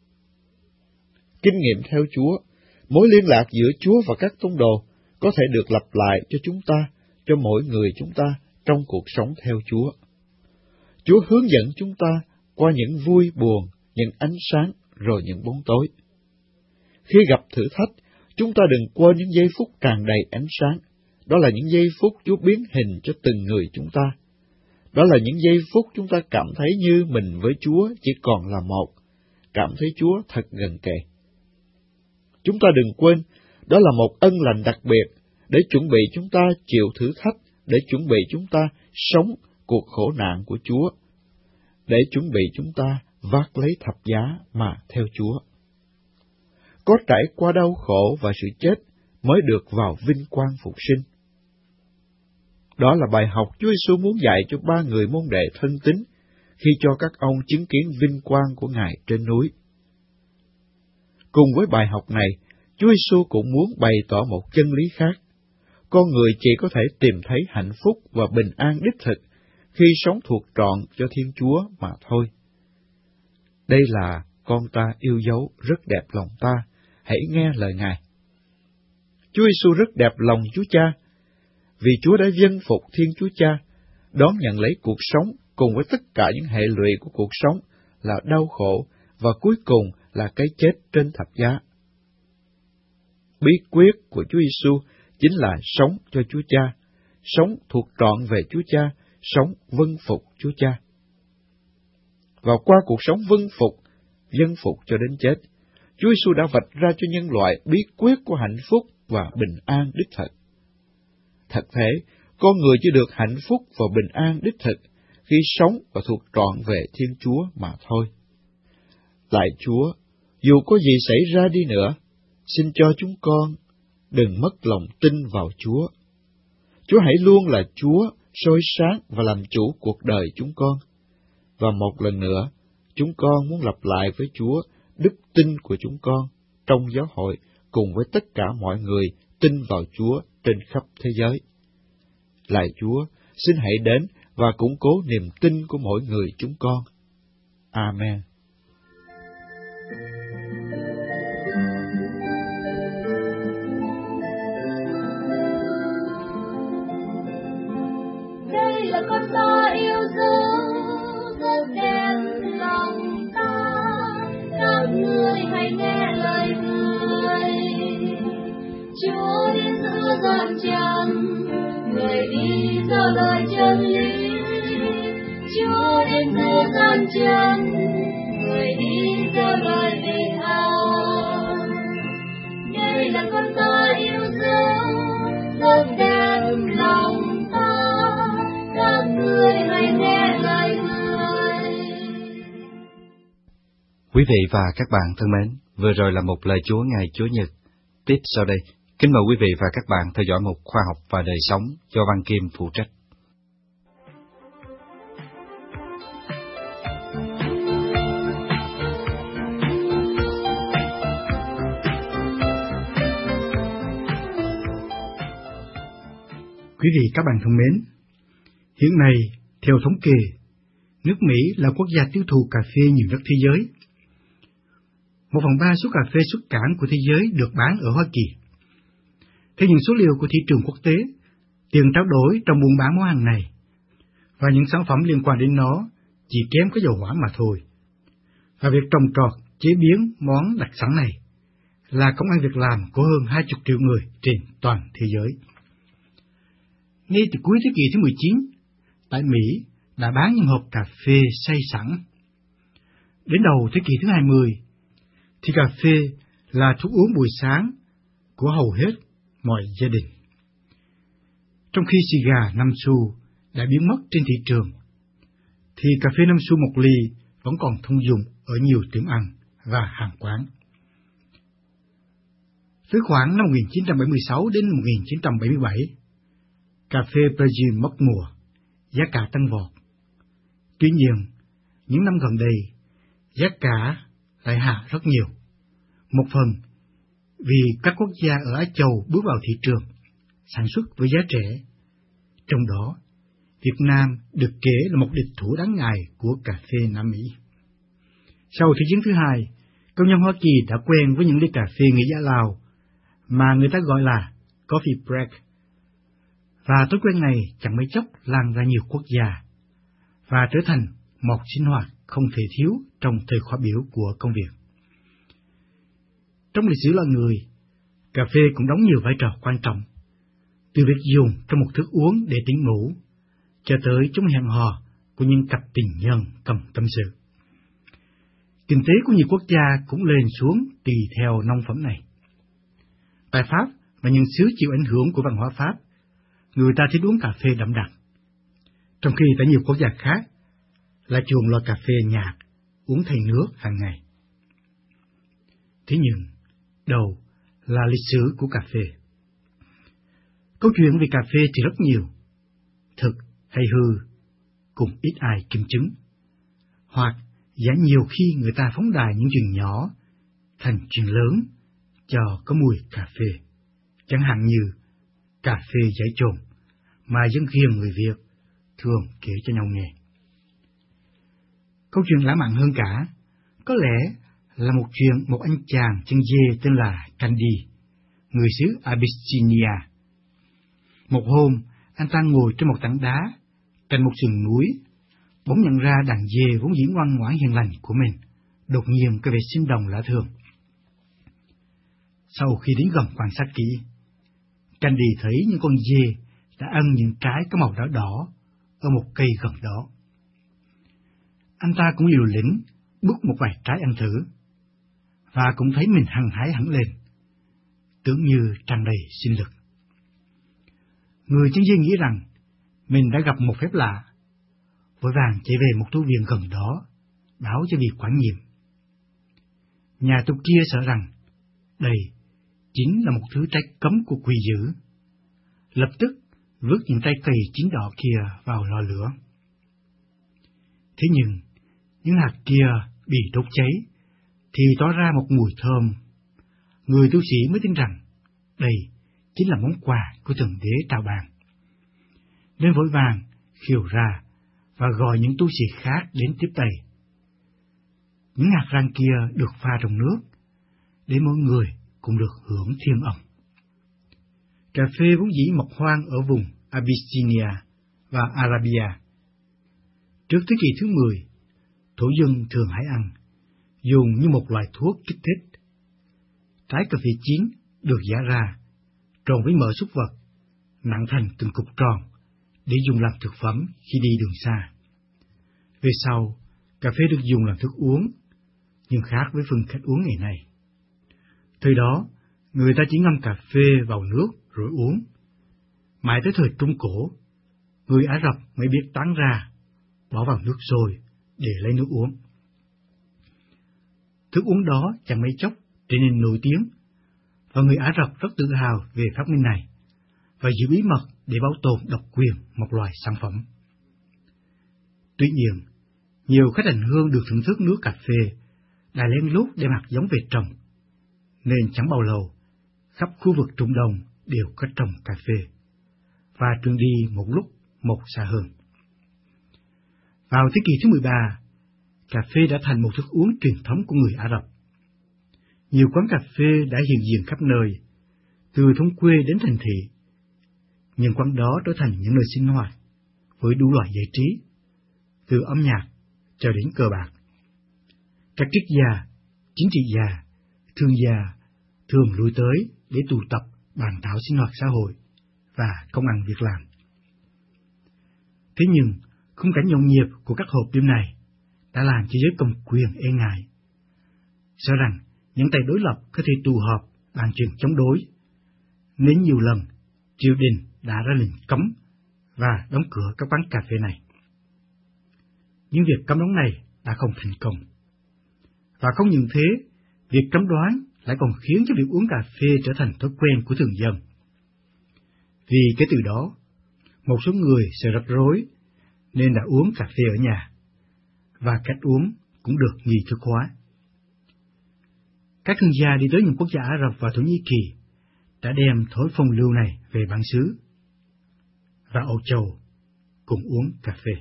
Kinh nghiệm theo Chúa, mối liên lạc giữa Chúa và các tông đồ có thể được lặp lại cho chúng ta, cho mỗi người chúng ta trong cuộc sống theo Chúa. Chúa hướng dẫn chúng ta qua những vui buồn, những ánh sáng, rồi những bóng tối. Khi gặp thử thách, chúng ta đừng quên những giây phút tràn đầy ánh sáng. Đó là những giây phút Chúa biến hình cho từng người chúng ta. Đó là những giây phút chúng ta cảm thấy như mình với Chúa chỉ còn là một, cảm thấy Chúa thật gần kề. Chúng ta đừng quên, đó là một ân lành đặc biệt để chuẩn bị chúng ta chịu thử thách, để chuẩn bị chúng ta sống cuộc khổ nạn của Chúa, để chuẩn bị chúng ta vác lấy thập giá mà theo Chúa. Có trải qua đau khổ và sự chết mới được vào vinh quang phục sinh. Đó là bài học Chúa Giêsu muốn dạy cho ba người môn đệ thân tín khi cho các ông chứng kiến vinh quang của Ngài trên núi. Cùng với bài học này, Chúa Giêsu cũng muốn bày tỏ một chân lý khác. Con người chỉ có thể tìm thấy hạnh phúc và bình an đích thực khi sống thuộc trọn cho Thiên Chúa mà thôi. Đây là con ta yêu dấu rất đẹp lòng ta, hãy nghe lời Ngài. Chúa Giêsu rất đẹp lòng Chúa Cha, vì Chúa đã vâng phục Thiên Chúa Cha, đón nhận lấy cuộc sống cùng với tất cả những hệ lụy của cuộc sống là đau khổ và cuối cùng là cái chết trên thập giá. Bí quyết của Chúa Giêsu chính là sống cho Chúa Cha, sống thuộc trọn về Chúa Cha, sống vâng phục Chúa Cha. Và qua cuộc sống vâng phục, vâng phục cho đến chết, Chúa Giêsu đã vạch ra cho nhân loại bí quyết của hạnh phúc và bình an đích thực. Thật thế, con người chỉ được hạnh phúc và bình an đích thực khi sống và thuộc trọn về Thiên Chúa mà thôi. Lạy Chúa, dù có gì xảy ra đi nữa, xin cho chúng con đừng mất lòng tin vào Chúa. Chúa hãy luôn là Chúa, soi sáng và làm chủ cuộc đời chúng con. Và một lần nữa, chúng con muốn lặp lại với Chúa đức tin của chúng con trong giáo hội cùng với tất cả mọi người tin vào Chúa trên khắp thế giới. Lạy Chúa, xin hãy đến và củng cố niềm tin của mỗi người chúng con. Amen.
Đây là con ta yêu dấu rất đẹp lòng ta, các người hãy nghe lời Người. Chúa đi giữa gian trần, Người đi theo lời Chúa đến thế gian trần, người đi theo lời bình an. Đây là con ta yêu dấu, rất đẹp lòng ta, các người hãy nghe lời người.
Quý vị và các bạn thân mến, vừa rồi là một lời Chúa ngày Chúa Nhật. Tiếp sau đây, kính mời quý vị và các bạn theo dõi một khoa học và đời sống do Văn Kim phụ trách.
Quý vị các bạn thân mến, hiện nay, theo thống kê, nước Mỹ là quốc gia tiêu thụ cà phê nhiều nhất thế giới. Một phần ba số cà phê xuất cảng của thế giới được bán ở Hoa Kỳ. Theo những số liệu của thị trường quốc tế, tiền trao đổi trong buôn bán món hàng này và những sản phẩm liên quan đến nó chỉ kém có dầu hỏa mà thôi. Và việc trồng trọt, chế biến món đặc sản này là công ăn việc làm của hơn hai mươi triệu người trên toàn thế giới. Ngay từ cuối thế kỷ thứ mười chín, tại Mỹ đã bán những hộp cà phê xay sẵn. Đến đầu thế kỷ thứ hai mươi, thì cà phê là thức uống buổi sáng của hầu hết mọi gia đình. Trong khi xì gà năm xu đã biến mất trên thị trường, thì cà phê năm xu một ly vẫn còn thông dụng ở nhiều tiệm ăn và hàng quán. Từ khoảng năm một nghìn chín trăm bảy mươi sáu đến một nghìn chín trăm bảy mươi bảy, cà phê Brazil mất mùa, giá cả tăng vọt. Tuy nhiên, những năm gần đây, giá cả lại hạ rất nhiều. Một phần vì các quốc gia ở Á Châu bước vào thị trường sản xuất với giá rẻ. Trong đó, Việt Nam được kể là một địch thủ đáng ngại của cà phê Nam Mỹ. Sau Thế chiến thứ hai, công nhân Hoa Kỳ đã quen với những ly cà phê nghĩa giá Lào mà người ta gọi là coffee break. Và thói quen này chẳng mấy chốc lan ra nhiều quốc gia và trở thành một sinh hoạt không thể thiếu trong thời khóa biểu của công việc. Trong lịch sử loài người, cà phê cũng đóng nhiều vai trò quan trọng, từ việc dùng trong một thức uống để tỉnh ngủ, cho tới chúng hẹn hò của những cặp tình nhân cần tâm sự. Kinh tế của nhiều quốc gia cũng lên xuống tùy theo nông phẩm này. Tại Pháp và những xứ chịu ảnh hưởng của văn hóa Pháp, người ta thích uống cà phê đậm đặc, trong khi tại nhiều quốc gia khác là chuộng loại cà phê nhạt, uống thay nước hàng ngày. Thế nhưng, đầu là lịch sử của cà phê. Câu chuyện về cà phê thì rất nhiều, thực hay hư, cũng ít ai kiểm chứng, hoặc giả nhiều khi người ta phóng đại những chuyện nhỏ thành chuyện lớn cho có mùi cà phê, chẳng hạn như cà phê giải trồn mà dân khiêng người Việt thường kể cho nhau nghe. Câu chuyện lãng mạn hơn cả, có lẽ là một chuyện một anh chàng chân dê tên là Candy, người xứ Abyssinia. Một hôm, anh ta ngồi trên một tảng đá, cạnh một sườn núi, bỗng nhận ra đàn dê vốn dĩ ngoan ngoãn hiền lành của mình, đột nhiên có vẻ sinh động lạ thường. Sau khi đến gần quan sát kỹ, Candy thấy những con dê đã ăn những trái có màu đỏ đỏ ở một cây gần đó. Anh ta cũng liều lĩnh bứt một vài trái ăn thử, và cũng thấy mình hăng hái hẳn lên, tưởng như tràn đầy sinh lực. Người chân dê nghĩ rằng mình đã gặp một phép lạ, vội vàng chạy về một tu viện gần đó, báo cho vị quản nhiệm. Nhà tu kia sợ rằng đây chính là một thứ trái cấm của quỷ dữ, lập tức vứt những trái cây chín đỏ kia vào lò lửa. Thế nhưng, những hạt kia bị đốt cháy, thì tỏ ra một mùi thơm. Người tu sĩ mới tin rằng đây chính là món quà của Thượng Đế trao ban. Nên vội vàng khiêu ra và gọi những tu sĩ khác đến tiếp tay. Những hạt rang kia được pha trong nước, để mỗi người cũng được hưởng thiên ẩm. Cà phê vốn dĩ mọc hoang ở vùng Abyssinia và Arabia. Trước thế kỷ thứ mười, thổ dân thường hái ăn, dùng như một loại thuốc kích thích. Trái cà phê chín được giã ra, trộn với mỡ súc vật, nặng thành từng cục tròn, để dùng làm thực phẩm khi đi đường xa. Về sau, cà phê được dùng làm thức uống, nhưng khác với phương cách uống ngày nay. Thời đó, người ta chỉ ngâm cà phê vào nước rồi uống. Mãi tới thời Trung Cổ, người Ả Rập mới biết tán ra, bỏ vào nước sôi để lấy nước uống. Thức uống đó chẳng mấy chốc trở nên nổi tiếng, và người Ả Rập rất tự hào về phát minh này, và giữ bí mật để bảo tồn độc quyền một loài sản phẩm. Tuy nhiên, nhiều khách hành hương được thưởng thức nước cà phê đã lén lút đem hạt giống về trồng, nên chẳng bao lâu, khắp khu vực Trung Đông đều có trồng cà phê, và trường đi một lúc một xa hơn. Vào thế kỷ thứ mười ba, cà phê đã thành một thức uống truyền thống của người Ả Rập. Nhiều quán cà phê đã hiện diện khắp nơi, từ thôn quê đến thành thị. Những quán đó trở thành những nơi sinh hoạt, với đủ loại giải trí, từ âm nhạc cho đến cờ bạc. Các triết gia, chính trị gia, thương gia thường lui tới để tụ tập bàn thảo sinh hoạt xã hội và công ăn việc làm. Thế nhưng, khung cảnh nhộn nhịp của các hộp đêm này đã làm cho giới cầm quyền e ngại, sợ rằng những tay đối lập có thể tụ họp bàn chuyện chống đối, nên nhiều lần triều đình đã ra lệnh cấm và đóng cửa các quán cà phê này. Nhưng việc cấm đóng này đã không thành công. Và không những thế, việc cấm đoán lại còn khiến cho việc uống cà phê trở thành thói quen của thường dân. Vì cái từ đó, một số người sợ rắc rối nên đã uống cà phê ở nhà, và cách uống cũng được nghi thức hóa. Các thương gia đi tới những quốc gia Ả Rập và Thổ Nhĩ Kỳ đã đem thói phong lưu này về bản xứ, và Âu Châu cùng uống cà phê.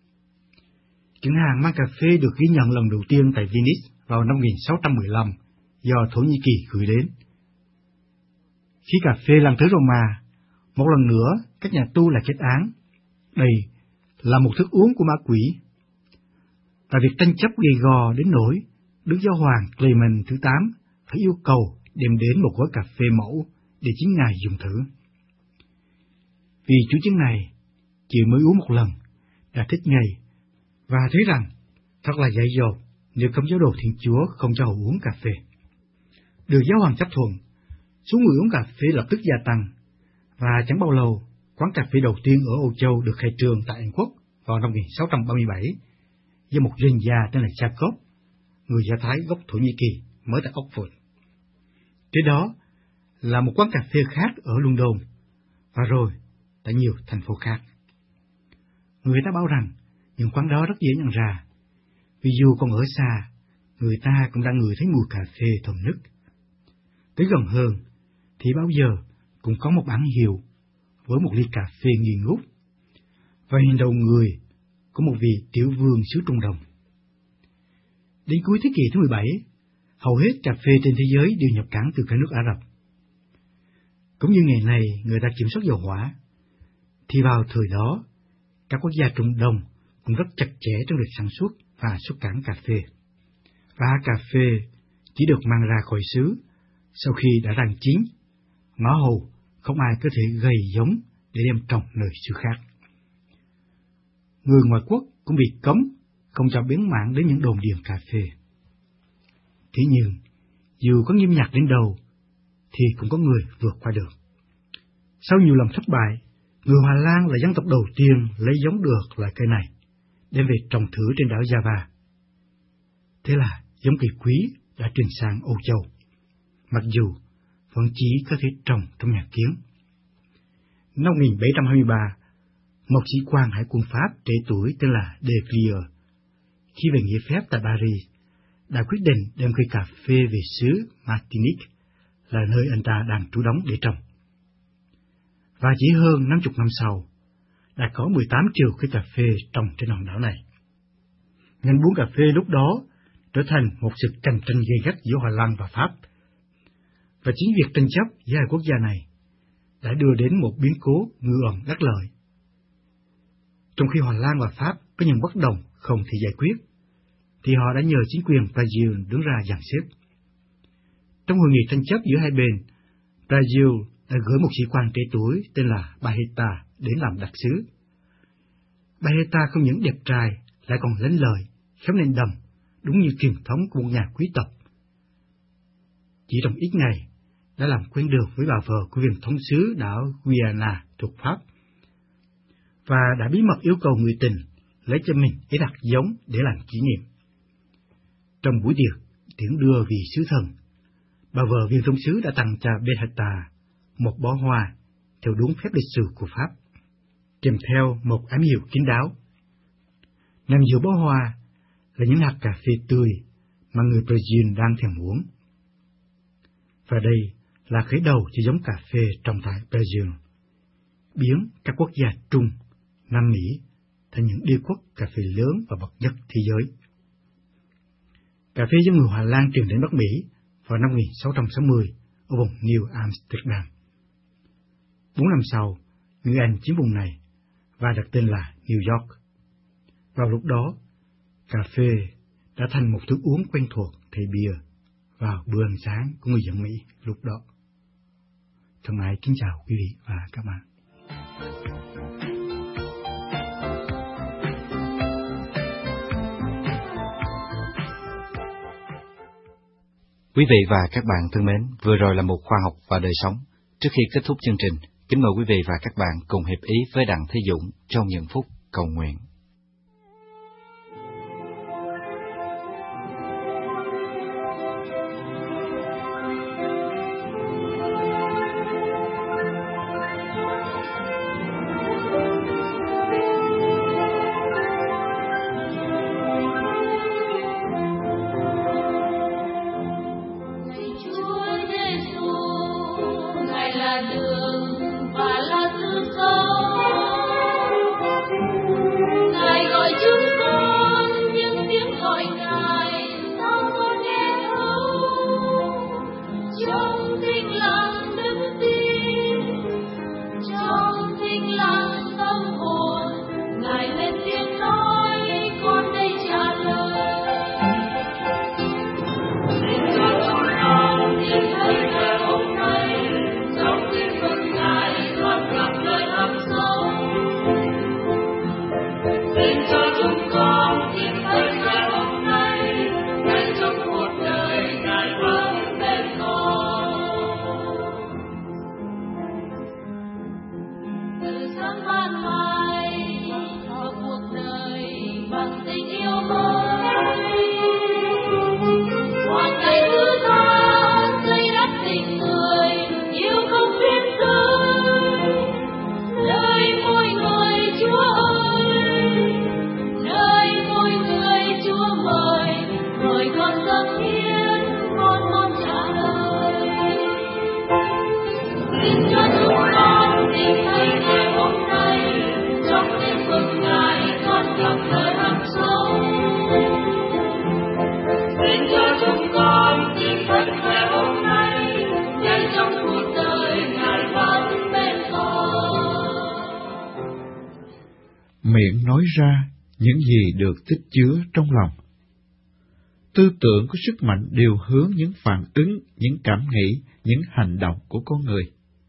Những hàng mang cà phê được ghi nhận lần đầu tiên tại Venice vào năm một nghìn sáu trăm mười lăm do Thổ Nhĩ Kỳ gửi đến. Khi cà phê lan tới Roma, một lần nữa các nhà tu là kết án. Đây là một thức uống của ma quỷ. Và việc tranh chấp gay go đến nỗi Đức Giáo hoàng Clement thứ tám phải yêu cầu đem đến một gói cà phê mẫu để chính ngài dùng thử. Vì chủ chứng này chỉ mới uống một lần đã thích ngay và thấy rằng thật là dại dột nếu cấm giáo đồ Thiên Chúa không cho họ uống cà phê. Được giáo hoàng chấp thuận, số người uống cà phê lập tức gia tăng, và chẳng bao lâu, quán cà phê đầu tiên ở Âu Châu được khai trương tại Anh Quốc vào năm một nghìn sáu trăm ba mươi bảy do một doanh gia tên là Jacob, người Do Thái gốc Thổ Nhĩ Kỳ, mới tại Oxford. Kế đó là một quán cà phê khác ở London, và rồi tại nhiều thành phố khác. Người ta bảo rằng những quán đó rất dễ nhận ra, vì dù còn ở xa, người ta cũng đang ngửi thấy mùi cà phê thơm nức. Tới gần hơn, thì bao giờ cũng có một bảng hiệu với một ly cà phê nghi ngút, và hình đầu người của một vị tiểu vương xứ Trung Đông. Đến cuối thế kỷ thứ mười bảy, hầu hết cà phê trên thế giới đều nhập cảng từ các nước Ả Rập. Cũng như ngày nay người ta kiểm soát dầu hỏa, thì vào thời đó, các quốc gia Trung Đông cũng rất chặt chẽ trong việc sản xuất và xuất cảng cà phê. Và cà phê chỉ được mang ra khỏi xứ sau khi đã rang chín, ngõ hầu không ai có thể gầy giống để đem trồng nơi xứ khác. Người ngoại quốc cũng bị cấm không cho bén mảng đến những đồn điền cà phê. Thế nhưng, dù có nghiêm ngặt đến đâu, thì cũng có người vượt qua được. Sau nhiều lần thất bại, người Hoa Lan là dân tộc đầu tiên lấy giống được loại cây này, đem về trồng thử trên đảo Java. Thế là giống cây quý đã truyền sang Âu Châu, mặc dù vẫn chỉ có thể trồng trong nhà kiến. Năm một nghìn bảy trăm hai mươi ba, một sĩ quan hải quân Pháp trẻ tuổi tên là De Vries, khi về nghỉ phép tại Paris, đã quyết định đem cây cà phê về xứ Martinique, là nơi anh ta đang trú đóng để trồng. Và chỉ hơn năm mươi năm sau, đã có mười tám triệu cây cà phê trồng trên hòn đảo này. Ngành buôn cà phê lúc đó trở thành một sự cạnh tranh gay gắt giữa Hà Lan và Pháp. Và chính việc tranh chấp giữa hai quốc gia này đã đưa đến một biến cố ngư ẩn đắc lợi. Trong khi Hà Lan và Pháp có những bất đồng không thể giải quyết, thì họ đã nhờ chính quyền Brazil đứng ra dàn xếp. Trong hội nghị tranh chấp giữa hai bên, Brazil đã gửi một sĩ quan trẻ tuổi tên là Barreta đến làm đặc sứ. Barreta không những đẹp trai lại còn lánh lời, khéo lên đầm, đúng như truyền thống của một nhà quý tộc. Chỉ trong ít ngày, đã làm quen được với bà vợ của viên thống sứ đảo Guyana thuộc Pháp, và đã bí mật yêu cầu người tình lấy cho mình cái đặc giống để làm kỷ niệm. Trong buổi tiệc tiễn đưa vị sứ thần, bà vợ viên thống sứ đã tặng cho Benedetta một bó hoa theo đúng phép lịch sử của Pháp, kèm theo một ám hiệu kín đáo. Nằm giữa bó hoa là những hạt cà phê tươi mà người Brazil đang thèm uống. Và đây là khởi đầu cho giống cà phê trồng tại Brazil, biến các quốc gia Trung, Nam Mỹ thành những đế quốc cà phê lớn và bậc nhất thế giới. Cà phê do người Hà Lan truyền đến Bắc Mỹ vào năm một nghìn sáu trăm sáu mươi ở vùng New Amsterdam. Bốn năm sau, người Anh chiếm vùng này và đặt tên là New York. Vào lúc đó, cà phê đã thành một thức uống quen thuộc thay bia vào bữa ăn sáng của người dân Mỹ lúc đó. Thân ái kính chào quý vị và các bạn.
Quý vị và các bạn thân mến, vừa rồi là một khoa học và đời sống. Trước khi kết thúc chương trình, kính mời quý vị và các bạn cùng hiệp ý với Đặng Thế Dũng trong những phút cầu nguyện.
Miệng nói ra những gì được tích chứa trong lòng. Tư tưởng có sức mạnh điều hướng những phản ứng, những cảm nghĩ, những hành động của con người.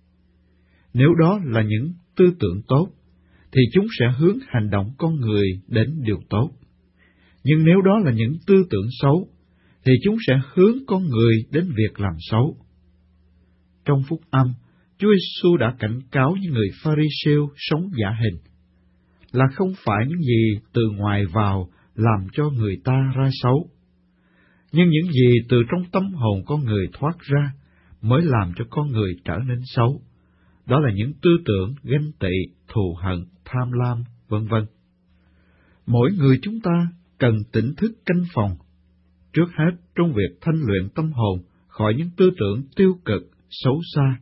Nếu đó là những tư tưởng tốt, thì chúng sẽ hướng hành động con người đến điều tốt. Nhưng nếu đó là những tư tưởng xấu, thì chúng sẽ hướng con người đến việc làm xấu. Trong Phúc Âm, Chúa Giêsu đã cảnh cáo những người Pha-ri-siêu sống giả hình, là không phải những gì từ ngoài vào làm cho người ta ra xấu, nhưng những gì từ trong tâm hồn con người thoát ra mới làm cho con người trở nên xấu. Đó là những tư tưởng ganh tị, thù hận, tham lam, vân vân. Mỗi người chúng ta cần tỉnh thức canh phòng, trước hết trong việc thanh luyện tâm hồn khỏi những tư tưởng tiêu cực, xấu xa,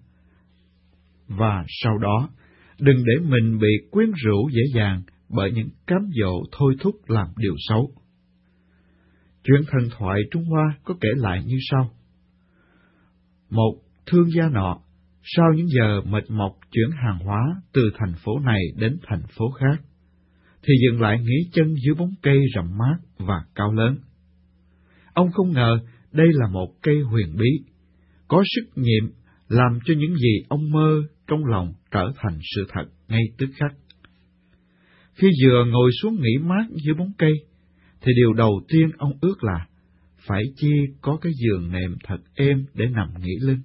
và sau đó đừng để mình bị quyến rũ dễ dàng bởi những cám dỗ thôi thúc làm điều xấu. Chuyện thần thoại Trung Hoa có kể lại như sau. Một thương gia nọ, sau những giờ mệt mọc chuyển hàng hóa từ thành phố này đến thành phố khác, thì dừng lại nghỉ chân dưới bóng cây rậm mát và cao lớn. Ông không ngờ đây là một cây huyền bí, có sức nhiệm làm cho những gì ông mơ trong lòng trở thành sự thật ngay tức khắc. Khi vừa ngồi xuống nghỉ mát dưới bóng cây, thì điều đầu tiên ông ước là phải chi có cái giường nệm thật êm để nằm nghỉ lưng.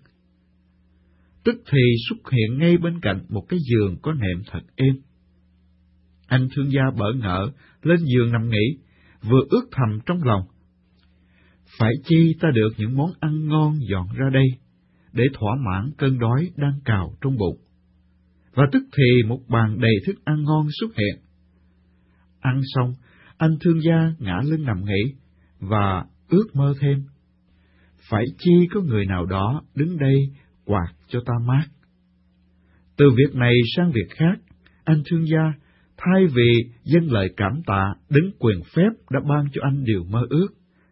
Tức thì xuất hiện ngay bên cạnh một cái giường có nệm thật êm. Anh thương gia bỡ ngỡ lên giường nằm nghỉ, vừa ước thầm trong lòng: phải chi ta được những món ăn ngon dọn ra đây, để thỏa mãn cơn đói đang cào trong bụng. Và tức thì một bàn đầy thức ăn ngon xuất hiện. Ăn xong, anh thương gia ngã lưng nằm nghỉ, và ước mơ thêm: phải chi có người nào đó đứng đây quạt cho ta mát. Từ việc này sang việc khác, anh thương gia thay vì dâng lời cảm tạ đứng quyền phép đã ban cho anh điều mơ ước,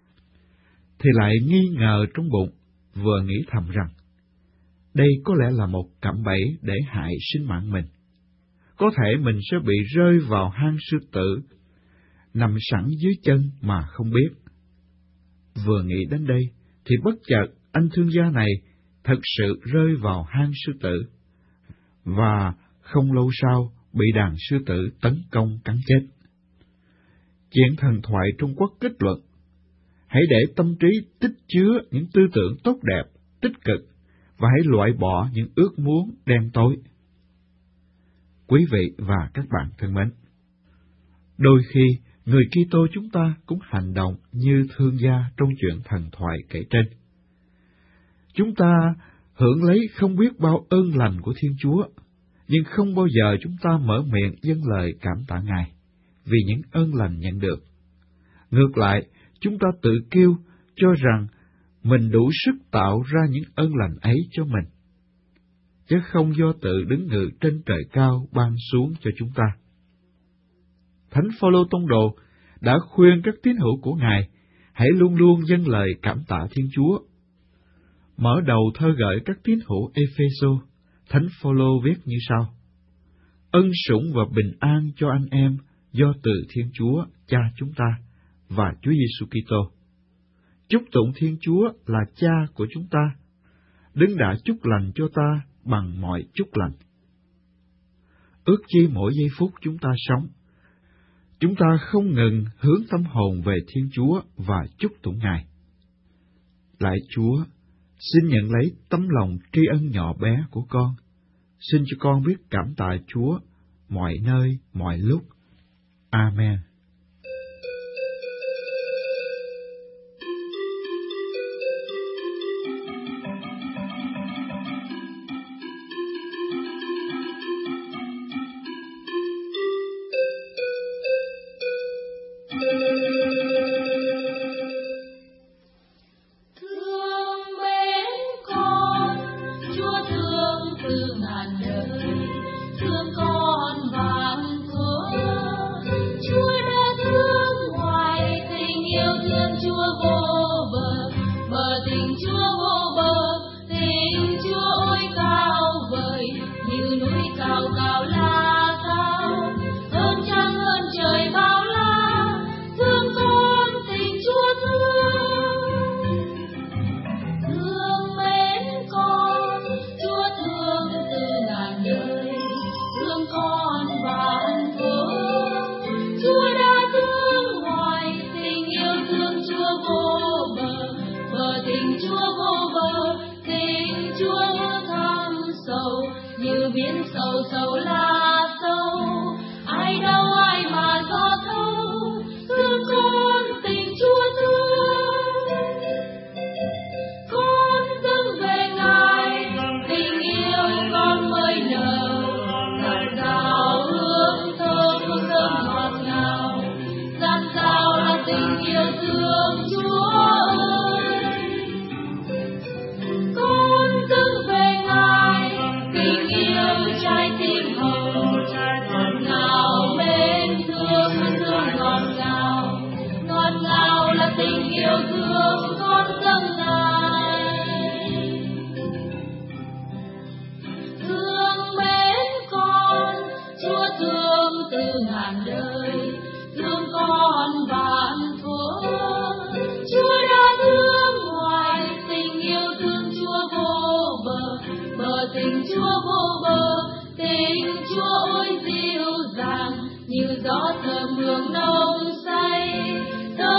thì lại nghi ngờ trong bụng, vừa nghĩ thầm rằng đây có lẽ là một cạm bẫy để hại sinh mạng mình. Có thể mình sẽ bị rơi vào hang sư tử, nằm sẵn dưới chân mà không biết. Vừa nghĩ đến đây, thì bất chợt anh thương gia này thật sự rơi vào hang sư tử, và không lâu sau bị đàn sư tử tấn công cắn chết. Chuyện thần thoại Trung Quốc kết luận: hãy để tâm trí tích chứa những tư tưởng tốt đẹp, tích cực, và hãy loại bỏ những ước muốn đen tối. Quý vị và các bạn thân mến, đôi khi người Kitô chúng ta cũng hành động như thương gia trong chuyện thần thoại kể trên. Chúng ta hưởng lấy không biết bao ơn lành của Thiên Chúa, nhưng không bao giờ chúng ta mở miệng dâng lời cảm tạ Ngài vì những ơn lành nhận được. Ngược lại, chúng ta tự kêu cho rằng mình đủ sức tạo ra những ơn lành ấy cho mình, chứ không do tự đứng ngự trên trời cao ban xuống cho chúng ta. Thánh Phaolô tông đồ đã khuyên các tín hữu của Ngài hãy luôn luôn dâng lời cảm tạ Thiên Chúa. Mở đầu thơ gửi các tín hữu Ê-phê-sô, Thánh Phaolô viết như sau: ân sủng và bình an cho anh em do từ Thiên Chúa Cha chúng ta và Chúa Giêsu Kitô. Chúc tụng Thiên Chúa là Cha của chúng ta, đấng đã chúc lành cho ta bằng mọi chúc lành. Ước chi mỗi giây phút chúng ta sống, chúng ta không ngừng hướng tâm hồn về Thiên Chúa và chúc tụng Ngài. Lạy Chúa, xin nhận lấy tấm lòng tri ân nhỏ bé của con. Xin cho con biết cảm tạ Chúa mọi nơi, mọi lúc. Amen.
Gió thơm hương nồng say,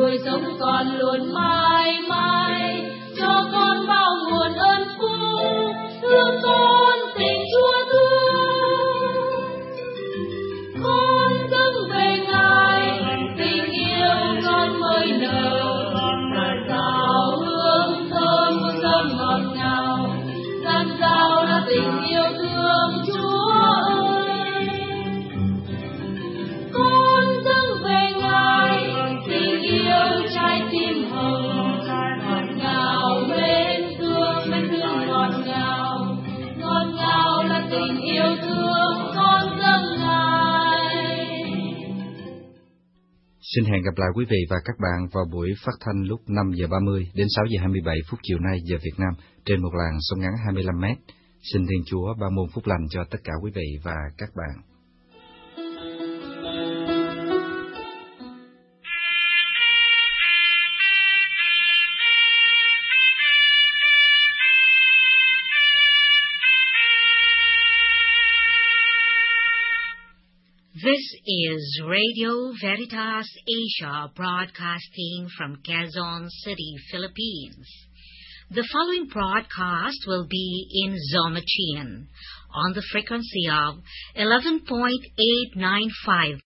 nuôi sống con luôn mãi mãi, cho con bao nguồn ơn phúc, thương con tình Chúa thương. Con dâng về Ngài tình yêu con mới nở, ngàn sao hương thơm muôn thơm ngọt ngào, ngàn sao là tình yêu thương Chúa ơi. Con dâng về Ngài tình yêu trái tim hồng, ngọt ngào mến thương, mến thương ngọt ngào, ngọt ngào là tình yêu thương con dâng Ngài.
Xin hẹn gặp lại quý vị và các bạn vào buổi phát thanh lúc năm giờ ba mươi đến sáu giờ hai mươi bảy phút chiều nay giờ Việt Nam trên một làn sóng ngắn hai mươi lăm mét. Xin Thiên Chúa ban môn phúc lành cho tất cả quý vị và các bạn.
This is Radio Veritas Asia broadcasting from Quezon City, Philippines. The following broadcast will be in Zomachian on the frequency of eleven point eight nine five